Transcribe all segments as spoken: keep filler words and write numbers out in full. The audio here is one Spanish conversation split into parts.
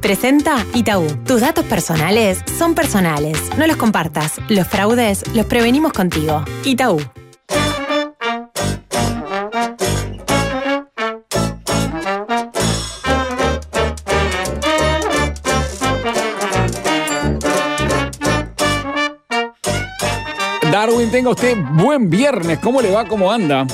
Presenta Itaú. Tus datos personales son personales. No los compartas. Los fraudes los prevenimos contigo. Itaú. Darwin, tenga usted buen viernes. ¿Cómo le va? ¿Cómo anda?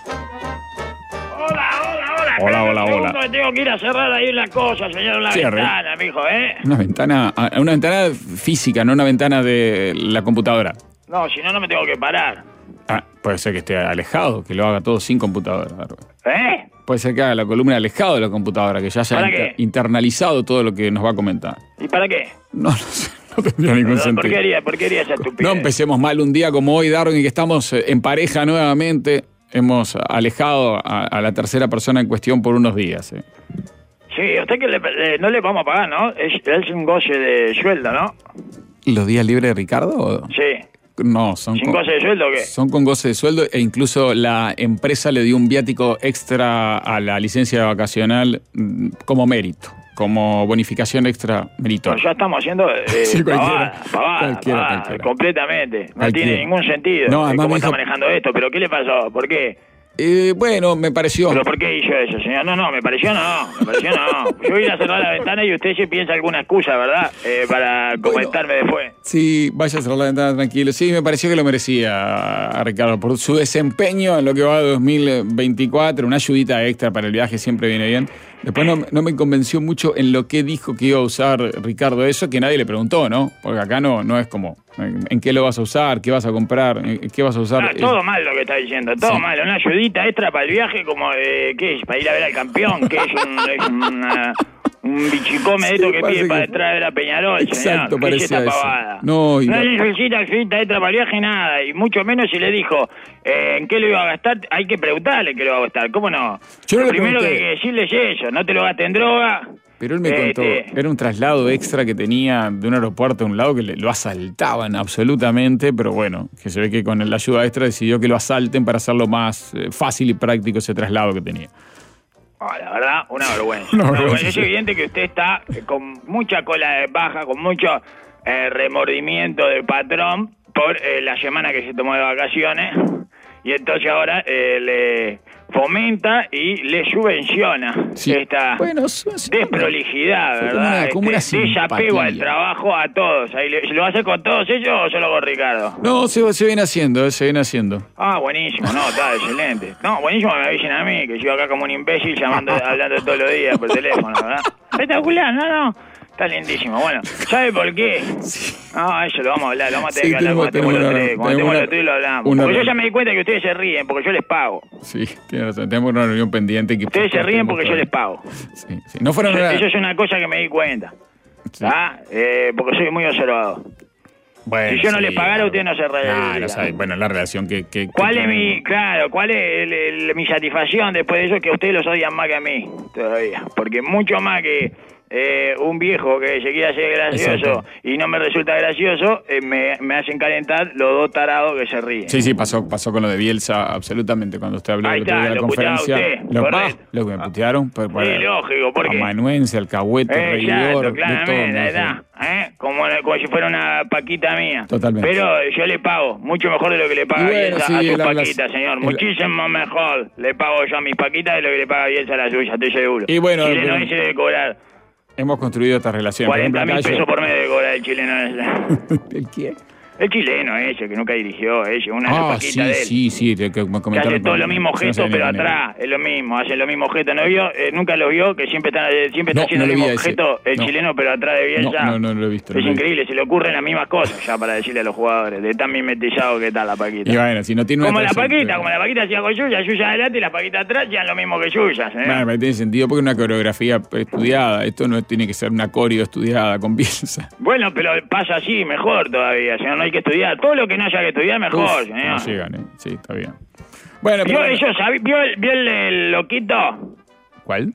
Hola, hola, hola. Hola, hola, hola. Que tengo que ir a cerrar ahí una cosa, señor, una Cierre. ventana, mijo, ¿eh? Una ventana, una ventana física, no una ventana de la computadora. No, si no, no me tengo que parar. Ah, puede ser que esté alejado, que lo haga todo sin computadora, Darwin. ¿Eh? Puede ser que haga la columna alejado de la computadora, que ya haya ¿Para inter- qué? internalizado todo lo que nos va a comentar. ¿Y para qué? No, no sé, no tendría ningún ¿Por sentido. qué haría, por qué haría esa estupidez? No empecemos mal un día como hoy, Darwin, que estamos eh, en pareja nuevamente. Hemos alejado a, a la tercera persona en cuestión por unos días. Eh. Sí, a usted que le, le- no le vamos a pagar, ¿no? Es, es un goce de sueldo, ¿no? ¿Los días libres de Ricardo? o- Sí. No, son ¿Sin con, goce de sueldo o qué? son con goce de sueldo e incluso la empresa le dio un viático extra a la licencia vacacional mm, como mérito, como bonificación extra No, meritoria. ya estamos haciendo eh, Sí, cualquiera. pavada, pavada, Cualquiera, pavada, cualquiera. completamente. No Cualquiera. tiene ningún sentido No, eh, además cómo me está dijo- manejando esto. ¿Pero qué le pasó? ¿Por qué? Eh, bueno, me pareció... ¿Pero por qué hizo eso, señor? No, no, me pareció no, me pareció no. Yo voy a ir a cerrar la ventana y usted se piensa alguna excusa, ¿verdad? Eh, para comentarme después. Sí, vaya a cerrar la ventana tranquilo. Sí, me pareció que lo merecía a Ricardo por su desempeño en lo que va de dos mil veinticuatro. Una ayudita extra para el viaje siempre viene bien. Después no, no me convenció mucho en lo que dijo que iba a usar Ricardo eso, que nadie le preguntó, ¿no? Porque acá no, no es como, ¿en, en qué lo vas a usar? ¿Qué vas a comprar? ¿En qué vas a usar? Ah, todo mal lo que está diciendo, todo Sí. mal. Una ayudita extra para el viaje, como, eh, ¿qué es? ¿Para ir a ver al campeón? ¿Qué es? Un, es una- un bichicome de esto Sí, que parece pide para que- entrar a ver a Peñarol, señor. Exacto, ¿Qué es parecía esta eso. pavada? No, y no la- necesita ayudita extra para el viaje, nada. Y mucho menos si le dijo eh, en qué lo iba a gastar. Hay que preguntarle en qué lo va a gastar. ¿Cómo no? Yo no Lo le primero que pregunté. hay que decirle es eso. No te lo gastes en droga. Pero él me Este, contó, era un traslado extra que tenía de un aeropuerto a un lado que le- lo asaltaban absolutamente, pero bueno, que se ve que con la ayuda extra decidió que lo asalten para hacerlo más eh, fácil y práctico ese traslado que tenía. Oh, la verdad, una vergüenza. Una Una vergüenza, vergüenza. Es sí. evidente que usted está eh, con mucha cola de baja, con mucho eh, remordimiento de patrón por eh, la semana que se tomó de vacaciones. Y entonces ahora eh, le fomenta y le subvenciona Sí. esta Bueno, es- es- desprolijidad, fue como ¿verdad? una- como una Este desapego al simpatía. trabajo a todos. Ahí le- ¿Lo va a hacer con todos ellos o solo con Ricardo? No, se, se viene haciendo, eh, se viene haciendo. Ah, buenísimo, no, está excelente. No, buenísimo que me avisen a mí, que yo acá como un imbécil llamando, hablando todos los días por teléfono, ¿verdad? Espectacular, no, no. Está lindísimo. Bueno, ¿sabe por qué? No, eso lo vamos a hablar, lo vamos a tener Sí, que hablar tenemos- cuando estemos los tenemos tres. una- Cuando estemos tenemos los tres lo hablamos. una- Porque yo ya me di cuenta que ustedes se ríen porque yo les pago. Sí, tiene razón. Tenemos una reunión pendiente. Que Ustedes se ríen porque yo les pago. Sí, sí. No fueron Eso, una... eso es una cosa que me di cuenta. Sí. ¿Ah? Eh, porque soy muy observador. Bueno, si yo no sí, les pagara, claro. ustedes no se reirían. Claro, o sea, bueno, la relación que... que ¿Cuál que es mi, tenemos. claro, cuál es el- el- mi satisfacción después de eso? Que ustedes los odian más que a mí, todavía. Porque mucho más que eh, un viejo que se quiere hacer gracioso Exacto. y no me resulta gracioso, eh, me, me hacen calentar los dos tarados que se ríen. Sí, sí, pasó, pasó con lo de Bielsa absolutamente cuando usted habló Ahí el otro día está, de la lo puteaba conferencia. usted, Lo, correcto. pa, lo que me putearon. Pues, Sí, lógico, ¿por qué? Amanuense, alcahuete, Eh, reidor, exacto, de todo. claramente, ¿no? ahí está, ¿eh? Como, como si fuera una paquita mía. Totalmente. Pero yo le pago, mucho mejor de lo que le paga Y bueno, Bielsa sí, a sus él habla- paquitas, señor. él- Muchísimo mejor le pago yo a mis paquitas de lo que le paga Bielsa a la suya, estoy seguro. Y bueno, Chileno pero- ese debe cobrar Hemos construido esta relación. Por cuarenta ejemplo, mil acá pesos yo- por mes de cobrar el chileno ese. ¿El quién? El chileno ese, que nunca dirigió, ese, una de las Ah, paquitas sí, de él. sí, sí, que, que me Que comentaron. hace todos con- los mismos yo no gestos, sé pero ni quién era. atrás, es lo mismo, hace los mismos gestos. ¿No vio? Eh, nunca lo vio, que siempre está, eh, siempre está No, haciendo no el lo vi mismo a ese. gesto, el No. chileno, pero atrás de Bielsa. No, no, no lo he visto, no Es lo he increíble, se le ocurren las mismas cosas ya para decirle a los jugadores, de tan mimetizado que está la paquita. Y bueno, si no tiene una Como la trayectoria- paquita, como la paquita hacía con Yuya, Yuya adelante y la paquita atrás, ya lo mismo que Yuya. ¿eh? Bueno, pero tiene sentido porque es una coreografía estudiada. Esto no tiene que ser una coreo estudiada con Bielsa. Bueno, pero pasa así, mejor todavía, señor, no hay que estudiar. Todo lo que no haya que estudiar, mejor, Uf, señor. no llegan, ¿eh? Sí, está bien. Bueno, pero ¿Vio, bueno. eso, sabe- vio el, vio el, el loquito? ¿Cuál?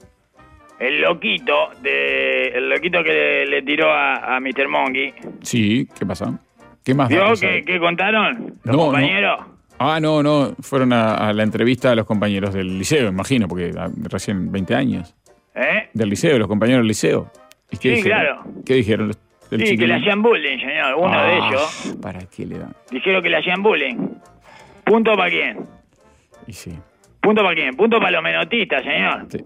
El loquito, de, el loquito que le, le tiró a, a mister Monkey. Sí, ¿qué pasa? ¿Qué más ¿Vio datos que, hay? que contaron los No, compañeros? Ah, no, no. Fueron a, a la entrevista a los compañeros del liceo, imagino, porque ah, recién veinte años. ¿Eh? Del liceo, los compañeros del liceo. ¿Y qué Sí, dijeron? claro. ¿Qué dijeron los del Sí, que chiquilín? le hacían bullying, señor. Uno Ah, de ellos. ¿Para qué le dan? Dijeron que le hacían bullying. ¿Punto para quién? Y sí. ¿Punto para quién? Punto para los menotistas, señor. sí.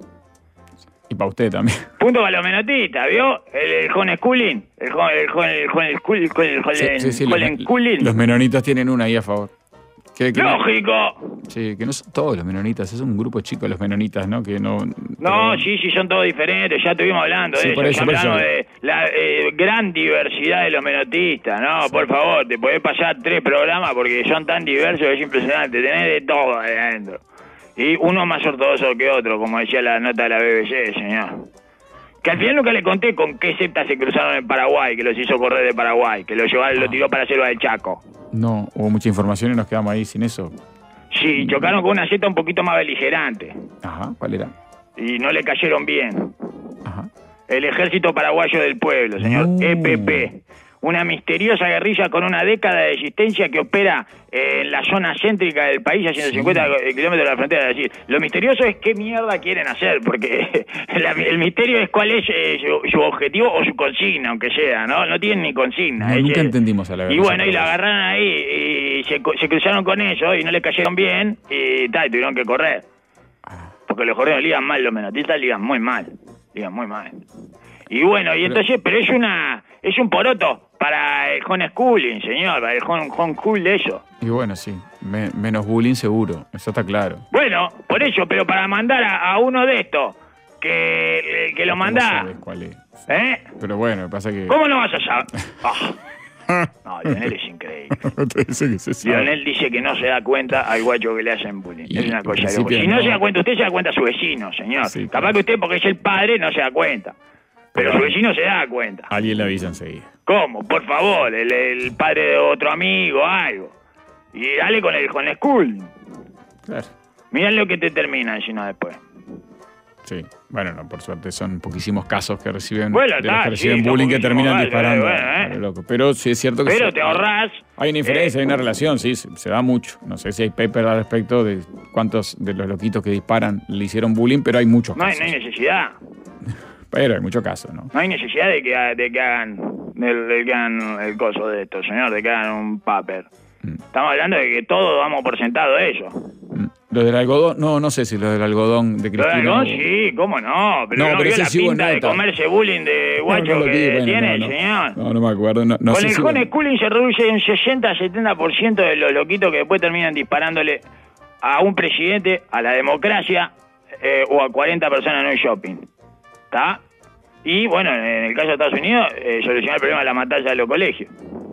Y para usted también. Punto para los menotistas, ¿vio? El, el homeschooling. El home- el home- el home- el school- el home- el Sí, sí, sí, los, homeschooling. los menonitas tienen una ahí a favor. Que, que no- ¡Lógico! sí, que no son todos los menonitas, es un grupo chico los menonitas, ¿no? Que no. No, pero- sí, sí, son todos diferentes. Ya estuvimos hablando Sí, de por eso. eso, Ya por hablamos eso. de la eh, gran diversidad de los menotistas. No, por favor, te podés pasar tres programas porque son tan diversos, es impresionante. Tenés de todo ahí adentro. Y uno más ortodoxo que otro, como decía la nota de la B B C, señor. Que al final nunca le conté con qué sectas se cruzaron en Paraguay, que los hizo correr de Paraguay, que lo llevaron, lo tiró para la selva del Chaco. No, hubo mucha información y nos quedamos ahí sin eso. Sí, chocaron con una secta un poquito más beligerante. Ajá, ¿cuál era? Y no le cayeron bien. Ajá. El Ejército Paraguayo del Pueblo, señor, No. E P P. Una misteriosa guerrilla con una década de existencia que opera eh, en la zona céntrica del país a ciento cincuenta kilómetros de la frontera. Es decir, lo misterioso es qué mierda quieren hacer, porque la- el misterio es cuál es eh, su, su objetivo o su consigna, aunque sea, ¿no? No tienen ni consigna. No, Es, nunca eh, entendimos a la Y guerrilla bueno, y la paraguaya. agarraron ahí y se, co- se cruzaron con eso y no le cayeron bien y tal, y tuvieron que correr. Porque los correos ligan mal, los menotistas ligan muy mal. Ligan muy mal. Y bueno, y entonces, pero es una, es un poroto para el homeschooling, señor, para el home, homeschool de eso. Y bueno, sí, me- menos bullying seguro, eso está claro. Bueno, por eso, pero para mandar a, a uno de estos, que, que lo ¿Cómo manda, sabes cuál es? ¿eh? Pero bueno, pasa que... ¿Cómo no vas a saber? Ah. No, Lionel es increíble. Te dice que se sabe. Lionel dice que no se da cuenta al guacho que le hacen bullying. Y Es una en cosa de loco. principio Si no, no. se da cuenta usted, se da cuenta su vecino, señor. Sí, Capaz claro. que usted, porque es el padre, no se da cuenta. Pero su vecino se da cuenta. Alguien le avisa enseguida. ¿Cómo? Por favor, el, el padre de otro amigo, algo. Y dale con el con el school. Claro. Mirá lo que te termina encima después. Sí, bueno, no, por suerte son poquísimos casos que reciben, Bueno, de los está, que reciben sí, bullying que poquísimos, terminan vale, disparando. bueno, eh. a lo loco. Pero sí es cierto que Pero se- te ahorrás. hay una diferencia, eh, hay una relación, sí, se, se da mucho. No sé si hay paper al respecto de cuántos de los loquitos que disparan le hicieron bullying, pero hay muchos No hay, casos. no hay necesidad. Pero hay muchos casos, ¿no? No hay necesidad de que, ha- de que hagan el, de que hagan el coso de esto, señor, de que hagan un paper. Mm. Estamos hablando de que todos damos por sentado eso. Mm. Lo del algodón, no, no sé si lo del algodón de Lo de Cristina. algodón, o- sí, cómo no. Pero No, no, pero vio ese la sí hubo pinta de nota. comerse bullying de No, guacho no lo vi, que bueno, tiene, no, no. señor. No, no me acuerdo. No, no Con sé el si- homeschooling se reduce un sesenta a setenta por ciento de los loquitos que después terminan disparándole a un presidente, a la democracia eh, o a cuarenta personas en un shopping. ¿Está? Y bueno, en el caso de Estados Unidos, eh, solucionar el problema de la matanza de los colegios.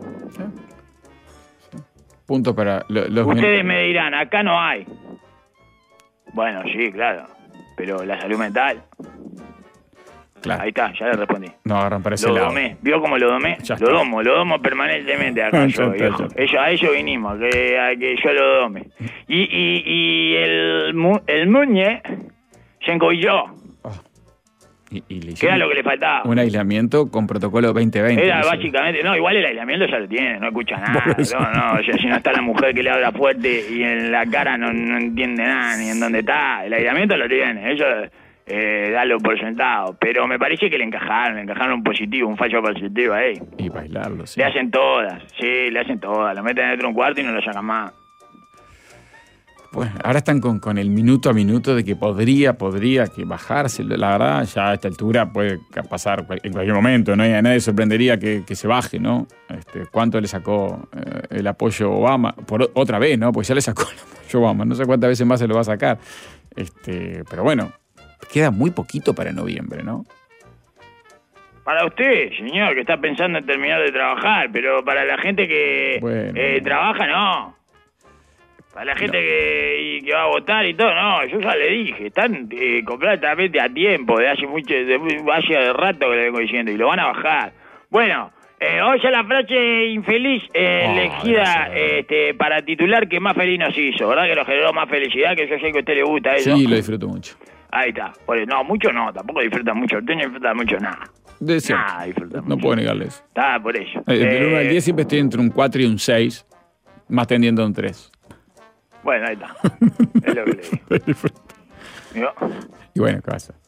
Punto para lo- los Ustedes me dirán, acá no hay. Bueno, sí, claro. Pero la salud mental, Claro. ahí está, ya le respondí. No agarran para ese Lo lado. domé. ¿Vio cómo lo domé? Ya Lo está. domo, lo domo permanentemente acá Ya yo, está, viejo. ya está. Ellos, a ellos vinimos, que, a que yo lo dome. Y, y, y el, mu- el Muñe se encolló, Y, y le que era hicieron lo que le faltaba. un aislamiento con protocolo veinte veinte. Era le hicieron. básicamente, no, igual el aislamiento ya lo tiene, no escucha nada, Por eso. no, no, o sea, si no está la mujer que le habla fuerte y en la cara no, no entiende nada ni en dónde está, el aislamiento lo tiene, eso eh, dalo por sentado, pero me parece que le encajaron, le encajaron un positivo, un fallo positivo ahí. Y bailarlo, sí. Le hacen todas, sí, le hacen todas, lo meten dentro de un cuarto y no lo sacan más. Bueno, ahora están con, con el minuto a minuto de que podría, podría que bajarse. La verdad, ya a esta altura puede pasar cual- en cualquier momento, ¿no? Y a nadie sorprendería que, que se baje, ¿no? Este, ¿Cuánto le sacó eh, el apoyo Obama? Por o- otra vez, ¿no? Porque ya le sacó el apoyo Obama. No sé cuántas veces más se lo va a sacar. Este, pero bueno, queda muy poquito para noviembre, ¿no? Para usted, señor, que está pensando en terminar de trabajar, pero para la gente que Bueno. eh, trabaja, no. Para la gente que, y que va a votar y todo, no, yo ya le dije, están eh, completamente a tiempo, de hace mucho, de, hace rato que le vengo diciendo, y lo van a bajar. Bueno, eh, oye la frase infeliz eh, Oh, elegida gracias. este, para titular que más feliz nos hizo, ¿verdad? Que nos generó más felicidad, que yo sé que a usted le gusta eso. Sí, lo disfruto mucho. Ahí está. Por eso, no, mucho no, tampoco disfruta mucho, usted no disfruta mucho nada. De cierto. Nah, disfruta No mucho. puedo negarle eso. Está, por eso. Eh, Del uno al Eh, diez siempre estoy entre un cuatro y un seis, más tendiendo a un tres. Bueno, ahí está. Es lo que le digo. ¿Vio? Y bueno, ¿qué pasa?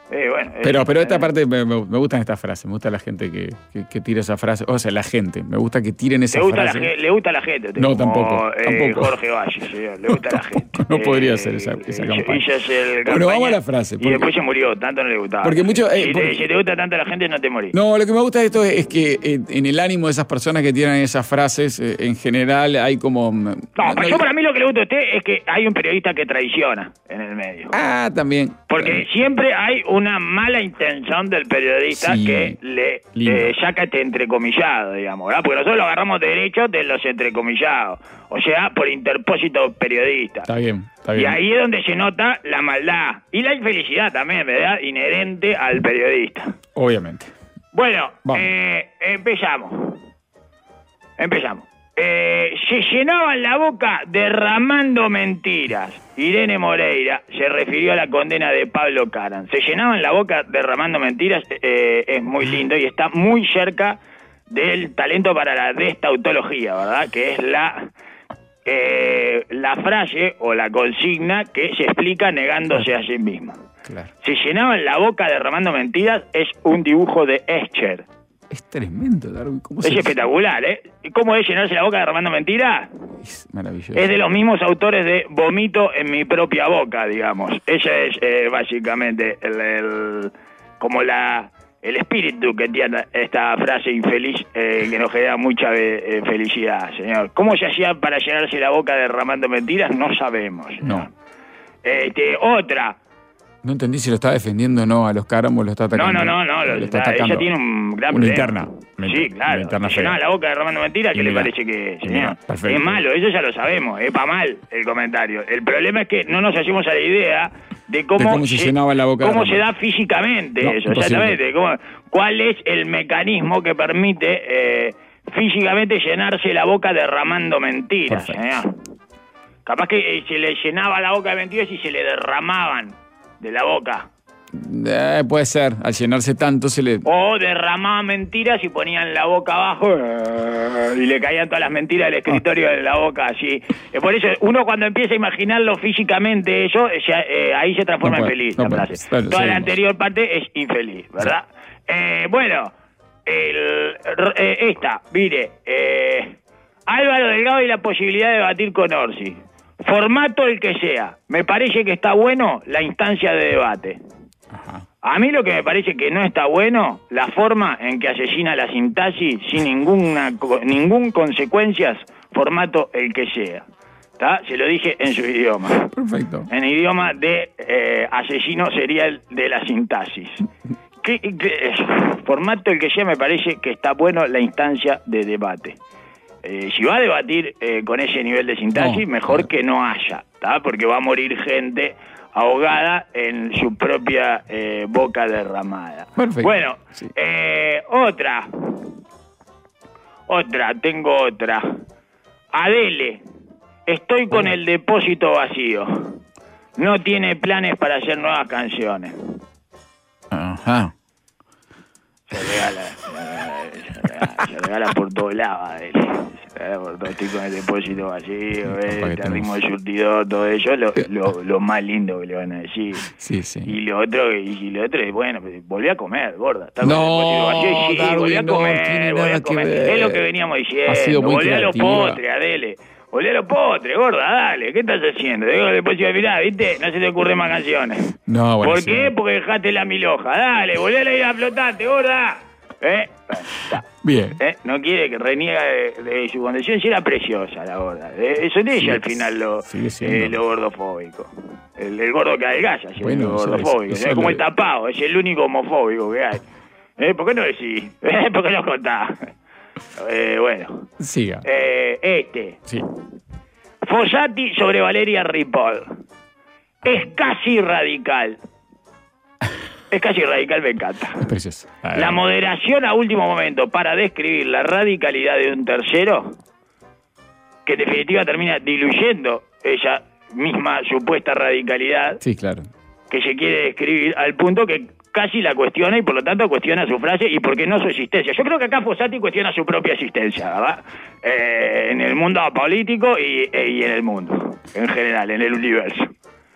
Eh, bueno, Pero, eh, pero esta eh, parte me, me, me gustan estas frases, me gusta la gente que, que, que tira esa frase, o sea, la gente, me gusta que tiren esa Le gusta, la, frase. ge- le gusta a la gente. usted, No, como, tampoco, eh, tampoco. Jorge Valle, señor, le gusta a la gente. No podría Eh, ser esa- esa hizo- campaña. hizo ese Bueno, campaña vamos a la frase, Y porque- después se murió, tanto no le gustaba. Porque mucho- eh, si, porque- te, si te gusta tanto a la gente, no te morís. No, lo que me gusta de esto es, es que eh, en el ánimo de esas personas que tiran esas frases, eh, en general hay como... mm, No, pero yo para mí lo que le gusta a usted es que hay un periodista que traiciona en el medio. Ah, también. Porque siempre hay una mala intención del periodista Sí, que le lindo. eh, saca este entrecomillado, digamos, ¿verdad? Porque nosotros lo agarramos derecho de los entrecomillados, o sea, por interpósito periodista. Está bien, está Y bien. ahí es donde se nota la maldad y la infelicidad también, ¿verdad? Inherente al periodista. Obviamente. Bueno, Vamos. eh, empezamos. Empezamos. Eh, se llenaban la boca derramando mentiras. Irene Moreira se refirió a la condena de Pablo Caran. Se llenaban la boca derramando mentiras, eh, es muy lindo y está muy cerca del talento para la destautología, ¿verdad? Que es la eh, la frase o la consigna que se explica negándose a sí misma. Claro. Se llenaban la boca derramando mentiras es un dibujo de Escher. Es tremendo, Darwin. ¿Cómo Es se espectacular, ¿eh? ¿Y cómo es llenarse la boca derramando mentiras? Es maravilloso. Es de los mismos autores de Vomito en mi propia boca, digamos. Ese es eh, básicamente el, el- como la el espíritu que tiene esta frase infeliz eh, que nos genera mucha eh, felicidad, señor. ¿Cómo se hacía para llenarse la boca derramando mentiras? No sabemos, señor. No. Este, otra. No entendí si lo está defendiendo o no a los Cáramos, lo está No, atacando. no, no, no, Lo lo- está ella atacando. tiene un gran Una problema. interna. Una Sí, inter- claro. una interna Se llenaba fea. la boca derramando mentiras, ¿qué le Ilegal. parece que, señor? Ilegal, perfecto. Es malo, eso ya lo sabemos, es para mal el comentario. El problema es que no nos hacemos a la idea de cómo, De cómo se llenaba la boca cómo de se da Ramón. físicamente No, eso, imposible. exactamente. Cómo- cuál es el mecanismo que permite eh, físicamente llenarse la boca derramando mentiras, Perfecto. señor. Capaz que eh, se le llenaba la boca de mentiras y se le derramaban de la boca. Eh, puede ser, al llenarse tanto se le... O derramaban mentiras y ponían la boca abajo eh, y le caían todas las mentiras del escritorio de la boca así. Eh, Por eso, uno cuando empieza a imaginarlo físicamente, eso, eh, ya, eh, ahí se transforma No en puede, feliz no la puede. frase. Claro, Toda la seguimos. anterior parte es infeliz, ¿verdad? Eh, bueno, el, eh, esta, mire, eh, Álvaro Delgado y la posibilidad de debatir con Orsi. Formato el que sea. Me parece que está bueno la instancia de debate. Ajá. A mí lo que me parece que no está bueno, la forma en que asesina la sintaxis sin ninguna co- ningún consecuencias, formato el que sea. ¿Tá? Se lo dije en su idioma. Perfecto. En idioma de eh, asesino serial de la sintaxis. ¿Qué, qué es? Formato el que sea, me parece que está bueno la instancia de debate. Eh, si va a debatir eh, con ese nivel de sintaxis, No, mejor claro. que no haya, ¿tá? Porque va a morir gente ahogada en su propia eh, boca derramada. Perfecto. Bueno, Sí. eh, otra. Otra, tengo otra. Adele, estoy con el depósito vacío. No tiene planes para hacer nuevas canciones. Ajá. Se regala, se regala, se regala por todos lados, Adele. Se regala por todo, estoy con el depósito vacío, Sí, eh, capaz que este tenemos- ritmo de surtidor, todo eso, lo, lo, lo más lindo que le van a decir. Sí, sí. Y lo otro, y lo otro, bueno, pues, volví a comer, gorda. Está con No, el depósito vacío, y sí, Darwin, volví a no comer, tiene volví nada a que comer. ver. Es lo que veníamos diciendo. Ha sido muy volví a los creativa. postres, Adele. Volví a los postres, gorda, dale. ¿Qué estás haciendo? Digo, después de mirá, ¿viste? No se te ocurren más canciones. No, bueno, ¿Por sí. qué? Porque dejaste la miloja. Dale, volví a la isla flotante, gorda. ¿Eh? Bueno, está. Bien. ¿Eh? No quiere que reniega de, de su condición, si era preciosa la gorda. Eh, Eso de ella Sigue- al final lo, sigue siendo. eh, lo gordofóbico. El, el gordo que adelgaza, es Bueno, el eso gordofóbico. es- Es, eso como lo- el tapado, es el único homofóbico que hay. ¿Eh? ¿Por qué no decís? ¿Eh? ¿Por qué no contás? Eh, bueno, Siga. eh, este. Sí. Fossati sobre Valeria Ripoll. Es casi radical. Es casi radical, me encanta. Es precioso. Ah, La moderación a último momento para describir la radicalidad de un tercero, que en definitiva termina diluyendo ella misma supuesta radicalidad Sí, claro. que se quiere describir, al punto que casi la cuestiona y por lo tanto cuestiona su frase y por qué no su existencia. Yo creo que acá Fossati cuestiona su propia existencia, ¿verdad? Eh, en el mundo político y, y en el mundo, en general, en el universo.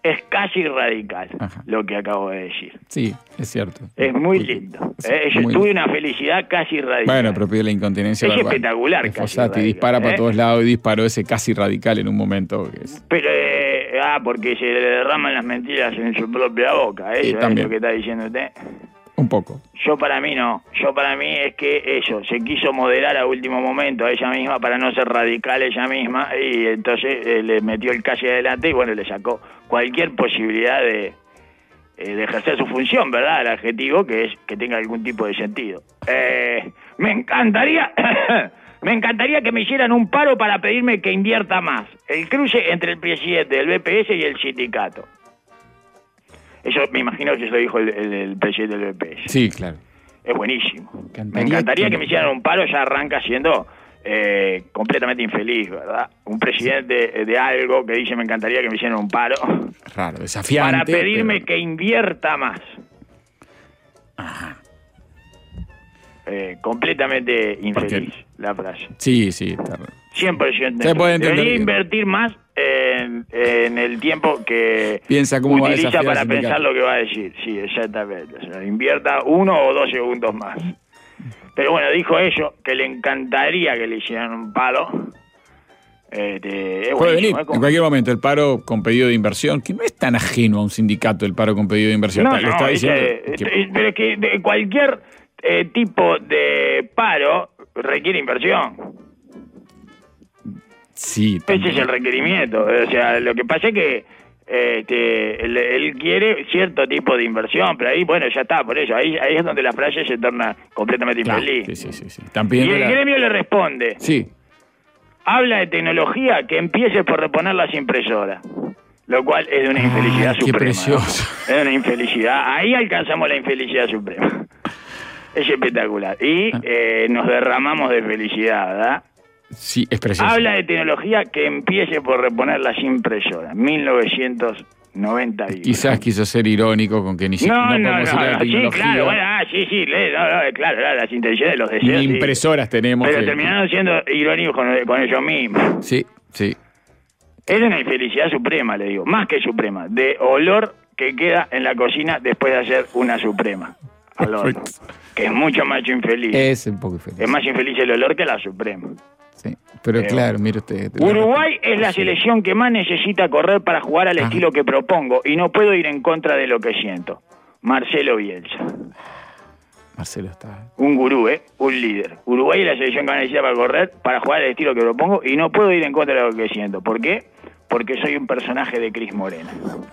es casi radical, Ajá. lo que acabo de decir. Sí, es cierto. Es muy lindo. Sí, eh, yo muy tuve lindo. una felicidad casi radical. Bueno, propio de la incontinencia. Es verbal. espectacular, Es casi Fossati radical, dispara ¿eh? para todos lados y disparó ese casi radical en un momento. Que es... Pero, eh, ah, porque se le derraman las mentiras en su propia boca. Eso Sí, es también. lo que está diciendo usted. Un poco. Yo para mí no. Yo para mí es que eso, se quiso moderar a último momento a ella misma para no ser radical ella misma y entonces eh, le metió el casi adelante y bueno, le sacó cualquier posibilidad de, eh, de ejercer su función, ¿verdad? El adjetivo que es que tenga algún tipo de sentido. Eh, me encantaría... Me encantaría que me hicieran un paro para pedirme que invierta más. El cruce entre el presidente del B P S y el sindicato. Eso me imagino que eso dijo el, el, el presidente del B P S. Sí, claro. Es buenísimo. Encantaría Me encantaría que- que me hicieran un paro, ya arranca siendo eh, completamente infeliz, ¿verdad? Un presidente de algo que dice me encantaría que me hicieran un paro Raro, desafiante. para pedirme pero- que invierta más. Ajá. Eh, completamente infeliz Porque- la frase. Sí, sí. Está raro. cien por ciento. Se puede entender Debería que- invertir más en, en el tiempo que Piensa cómo va a utiliza desafiar para al sindicato. pensar lo que va a decir. Sí, exactamente. O sea, invierta uno o dos segundos más. Pero bueno, dijo eso, que le encantaría que le hicieran un palo. Este, es Puede venir buenísimo, es como- en cualquier momento el paro con pedido de inversión, que no es tan ajeno a un sindicato el paro con pedido de inversión. No, Le no, está ese- diciendo este, que- pero es que de cualquier eh, tipo de paro requiere inversión. sí, Ese también. es el requerimiento. O sea, lo que pasa es que eh, este, él, él quiere cierto tipo de inversión, pero ahí, bueno, ya está, por eso. Ahí, ahí es donde la frase se torna completamente Claro, infeliz. sí, sí, sí, sí. Están Y pidiendo el la- gremio le responde, Sí, habla de tecnología que empiece por reponer las impresoras. Lo cual es de una Ay, infelicidad qué suprema. precioso. ¿no? Es de una infelicidad. Ahí alcanzamos la infelicidad suprema. Es espectacular. Y Ah. eh, nos derramamos de felicidad, ¿verdad? sí, es precioso. Habla de tecnología que empiece por reponer las impresoras. mil novecientos noventa y uno. Quizás quiso ser irónico con que ni siquiera No, no, no, podemos ir a la no, sí, tecnología. claro, bueno, ah, sí, sí, le- no, no, claro, claro, las intenciones, los deseos. Ni sí. impresoras tenemos. Pero que- terminaron siendo irónicos con, con ellos mismos. Sí, sí. Es una infelicidad suprema, le digo, más que suprema, de olor que queda en la cocina después de hacer una suprema al horno, que es mucho más infeliz. Es un poco infeliz. Es más infeliz el olor que la suprema. Sí. Pero Eh, claro, mire usted. Uruguay es la selección que más necesita correr para jugar al Ah. estilo que propongo y no puedo ir en contra de lo que siento. Marcelo Bielsa. Marcelo está. Un gurú, ¿eh? Un líder. Uruguay es la selección que más necesita para correr para jugar al estilo que propongo y no puedo ir en contra de lo que siento. ¿Por qué? Porque soy un personaje de Cris Morena.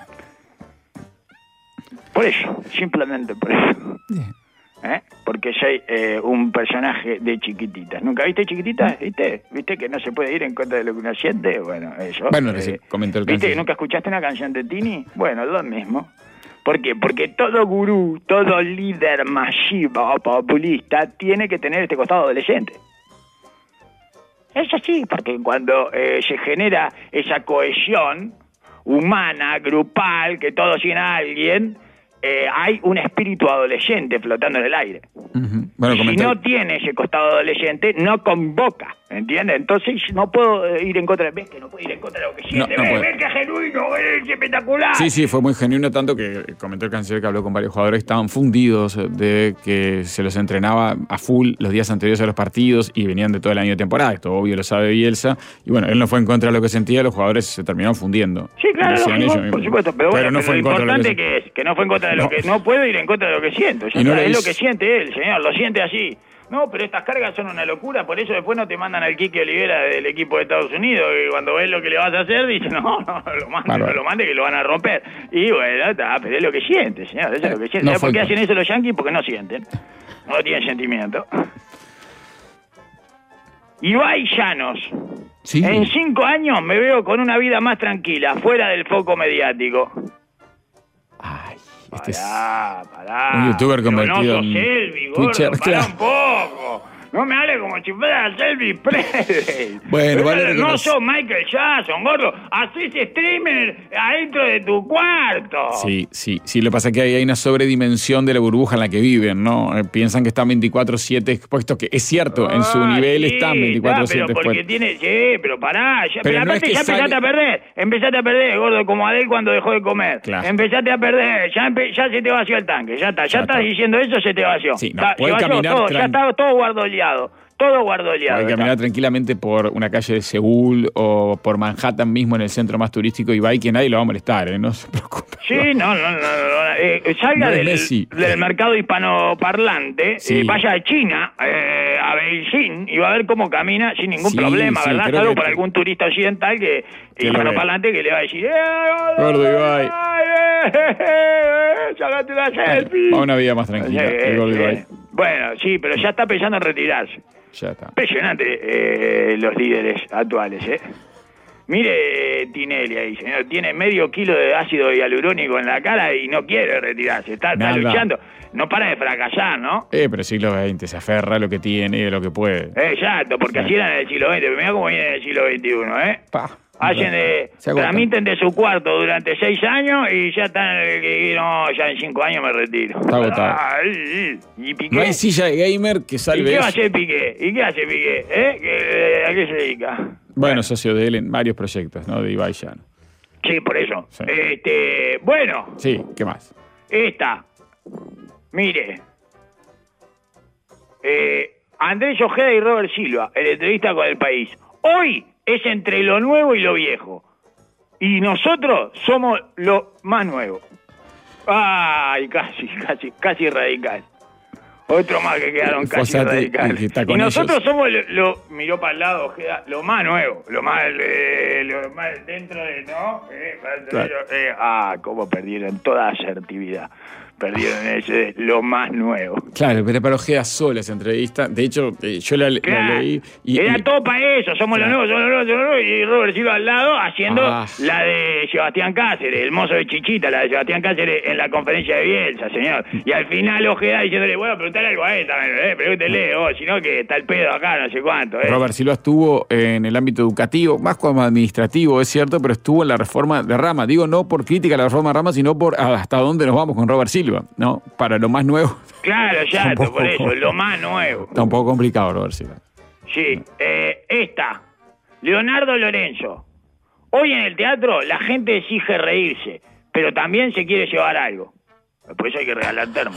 Por eso, simplemente por eso. Bien. ¿Eh? Porque soy eh, un personaje de Chiquititas. ¿Nunca viste Chiquititas? ¿Viste? ¿Viste que no se puede ir en contra de lo que uno siente? Bueno, eso. Bueno, recién comentó el ¿Viste canciller. que nunca escuchaste una canción de Tini? Bueno, lo mismo. ¿Por qué? Porque todo gurú, todo líder masivo o populista tiene que tener este costado adolescente. Es así, porque cuando eh, se genera esa cohesión humana, grupal, que todos siguen a alguien, eh, hay un espíritu adolescente flotando en el aire. Ujú. Bueno, Si comentó. no tiene ese costado adolescente, no convoca, ¿entiendes? Entonces no puedo eh, ir en contra de... ¿Ves que no puedo ir en contra de lo que siente? no ¿Ves, puede. ves que es genuino? ¿Ves que es espectacular? Sí, sí, fue muy genuino, tanto que comentó el canciller que habló con varios jugadores que estaban fundidos de que se los entrenaba a full los días anteriores a los partidos y venían de todo el año de temporada. Esto obvio lo sabe Bielsa. Y bueno, él no fue en contra de lo que sentía, los jugadores se terminaron fundiendo. Sí, claro, Decían lógico, ellos mismos. por supuesto, pero bueno, no pero fue en lo contra de lo importante que que es, que no fue en contra de lo No. que... No puedo ir en contra de lo que siento, ya Y no está, le es lo hizo- que siente él, señor, lo siente así. No, pero estas cargas son una locura, por eso después no te mandan al Quique Olivera del equipo de Estados Unidos, que cuando ves lo que le vas a hacer, dice, no, no, lo mande, Bárbaro. no lo mande que lo van a romper. Y bueno, está, pero es lo que siente, señor, eso es lo que siente. No ¿Sabes fue por qué en hacen contra. eso los yanquis? Porque no sienten, no tienen sentimiento. Ibai Llanos. Sí. En cinco años me veo con una vida más tranquila, fuera del foco mediático. Ay, este es... Pará, pará. un youtuber Pero convertido no sos en Elvi, gordo, Twitcher, pará claro. un poco. No me hable como si fuera Elvis Presley. Bueno, vale. No sos Michael Jackson, gordo. Hacés streamer adentro de tu cuarto. Sí, sí. Sí, lo que pasa es que hay, hay una sobredimensión de la burbuja en la que viven, ¿no? Eh, piensan que están veinticuatro siete expuestos, que es cierto, en su Ah, nivel sí, están veinticuatro siete pero porque expuestos. tiene... Sí, pero pará. Ya, Pero pero no aparte es que ya sale- empezaste a perder. Empezaste a perder, gordo, como Adel cuando dejó de comer. Claro. Empezaste a perder. Ya, empe- ya se te vació el tanque. Ya está. Ya, Ya estás está. diciendo eso, se te vació. Sí, no, Está- puede se vació caminar todo, ya tran- está todo guardoleado. Todo guardoleado. Hay que está. caminar tranquilamente por una calle de Seúl o por Manhattan mismo en el centro más turístico y va y que nadie lo va a molestar, ¿eh? No se preocupe. Sí, no, no, no, no, no. Eh, salga No es del, Messi. del mercado hispanoparlante, Sí. eh, vaya a China, eh, a Beijing, y va a ver cómo camina sin ningún Sí, problema, sí, ¿verdad? creo Salvo que- para algún turista occidental que, Que lo hispanoparlante que le va a decir, ¡eh, Gordo Ibai! eh, eh, eh, ¡sácate una selfie! Va a una vida más tranquila. Eh, el Gordo eh, Ibai. Bueno, sí, pero ya está pensando en retirarse. Ya está. Impresionante eh, los líderes actuales, ¿eh? Mire Tinelli ahí, señor, tiene medio kilo de ácido hialurónico en la cara y no quiere retirarse, está, está Nada. luchando, no para de fracasar, ¿no? Eh, pero siglo veinte, se aferra a lo que tiene y a lo que puede. Eh, Exacto, porque Sí. así eran en el siglo veinte, pero mirá cómo viene en el siglo veintiuno, ¿eh? Pa. Hacen de, Se agota. tramiten de su cuarto durante seis años y ya están, eh, no, ya en cinco años me retiro. Está agotado. Ay, y Piqué. No hay silla de gamer que ¿Y salve qué va a eso. hacer Piqué? ¿Y qué hace Piqué? ¿Eh? ¿Qué- ¿A qué se dedica? Bueno, socio de él en varios proyectos, ¿no? De Ibai ya. ¿no? Sí, por eso. Sí. Este, bueno, Sí, ¿qué más? esta. Mire. Eh, Andrés Ojeda y Robert Silva, en entrevista con El País. Hoy es entre lo nuevo y lo viejo. Y nosotros somos lo más nuevo. Ay, casi, casi, casi radical. Otro más que quedaron casi Fossati, radicales. que está Y con nosotros ellos. somos lo, lo- miró para el lado, Ojeda, lo más nuevo, lo más, eh, lo más dentro de, ¿no? Eh, para- Claro. eh, ah, cómo perdieron toda asertividad. Perdieron ese, lo más nuevo. Claro, pero para Ojeda sola esa entrevista. De hecho, eh, yo la, la Claro. leí y... Era y- todo para eso, somos Claro. los nuevos, somos los nuevos, somos los nuevos, y Robert Silva al lado haciendo Ah. la de Sebastián Cáceres, el mozo de Chichita, la de Sebastián Cáceres en la conferencia de Bielsa, señor. Y al final Ojeda diciéndole, bueno, preguntale algo a él también, eh, pregúntele, oh, si no que está el pedo acá, no sé cuánto. Eh. Robert Silva estuvo en el ámbito educativo, más como administrativo, es cierto, pero estuvo en la reforma de Rama. Digo, no por crítica a la reforma de Rama, sino por hasta dónde nos vamos con Robert Silva, ¿no? Para lo más nuevo. Claro, ya, Tampoco- por eso, lo más nuevo. Está un poco complicado, Robert Silva. Sí, eh, esta, Leonardo Lorenzo. Hoy en el teatro la gente exige reírse, pero también se quiere llevar algo. Por eso hay que regalar termo.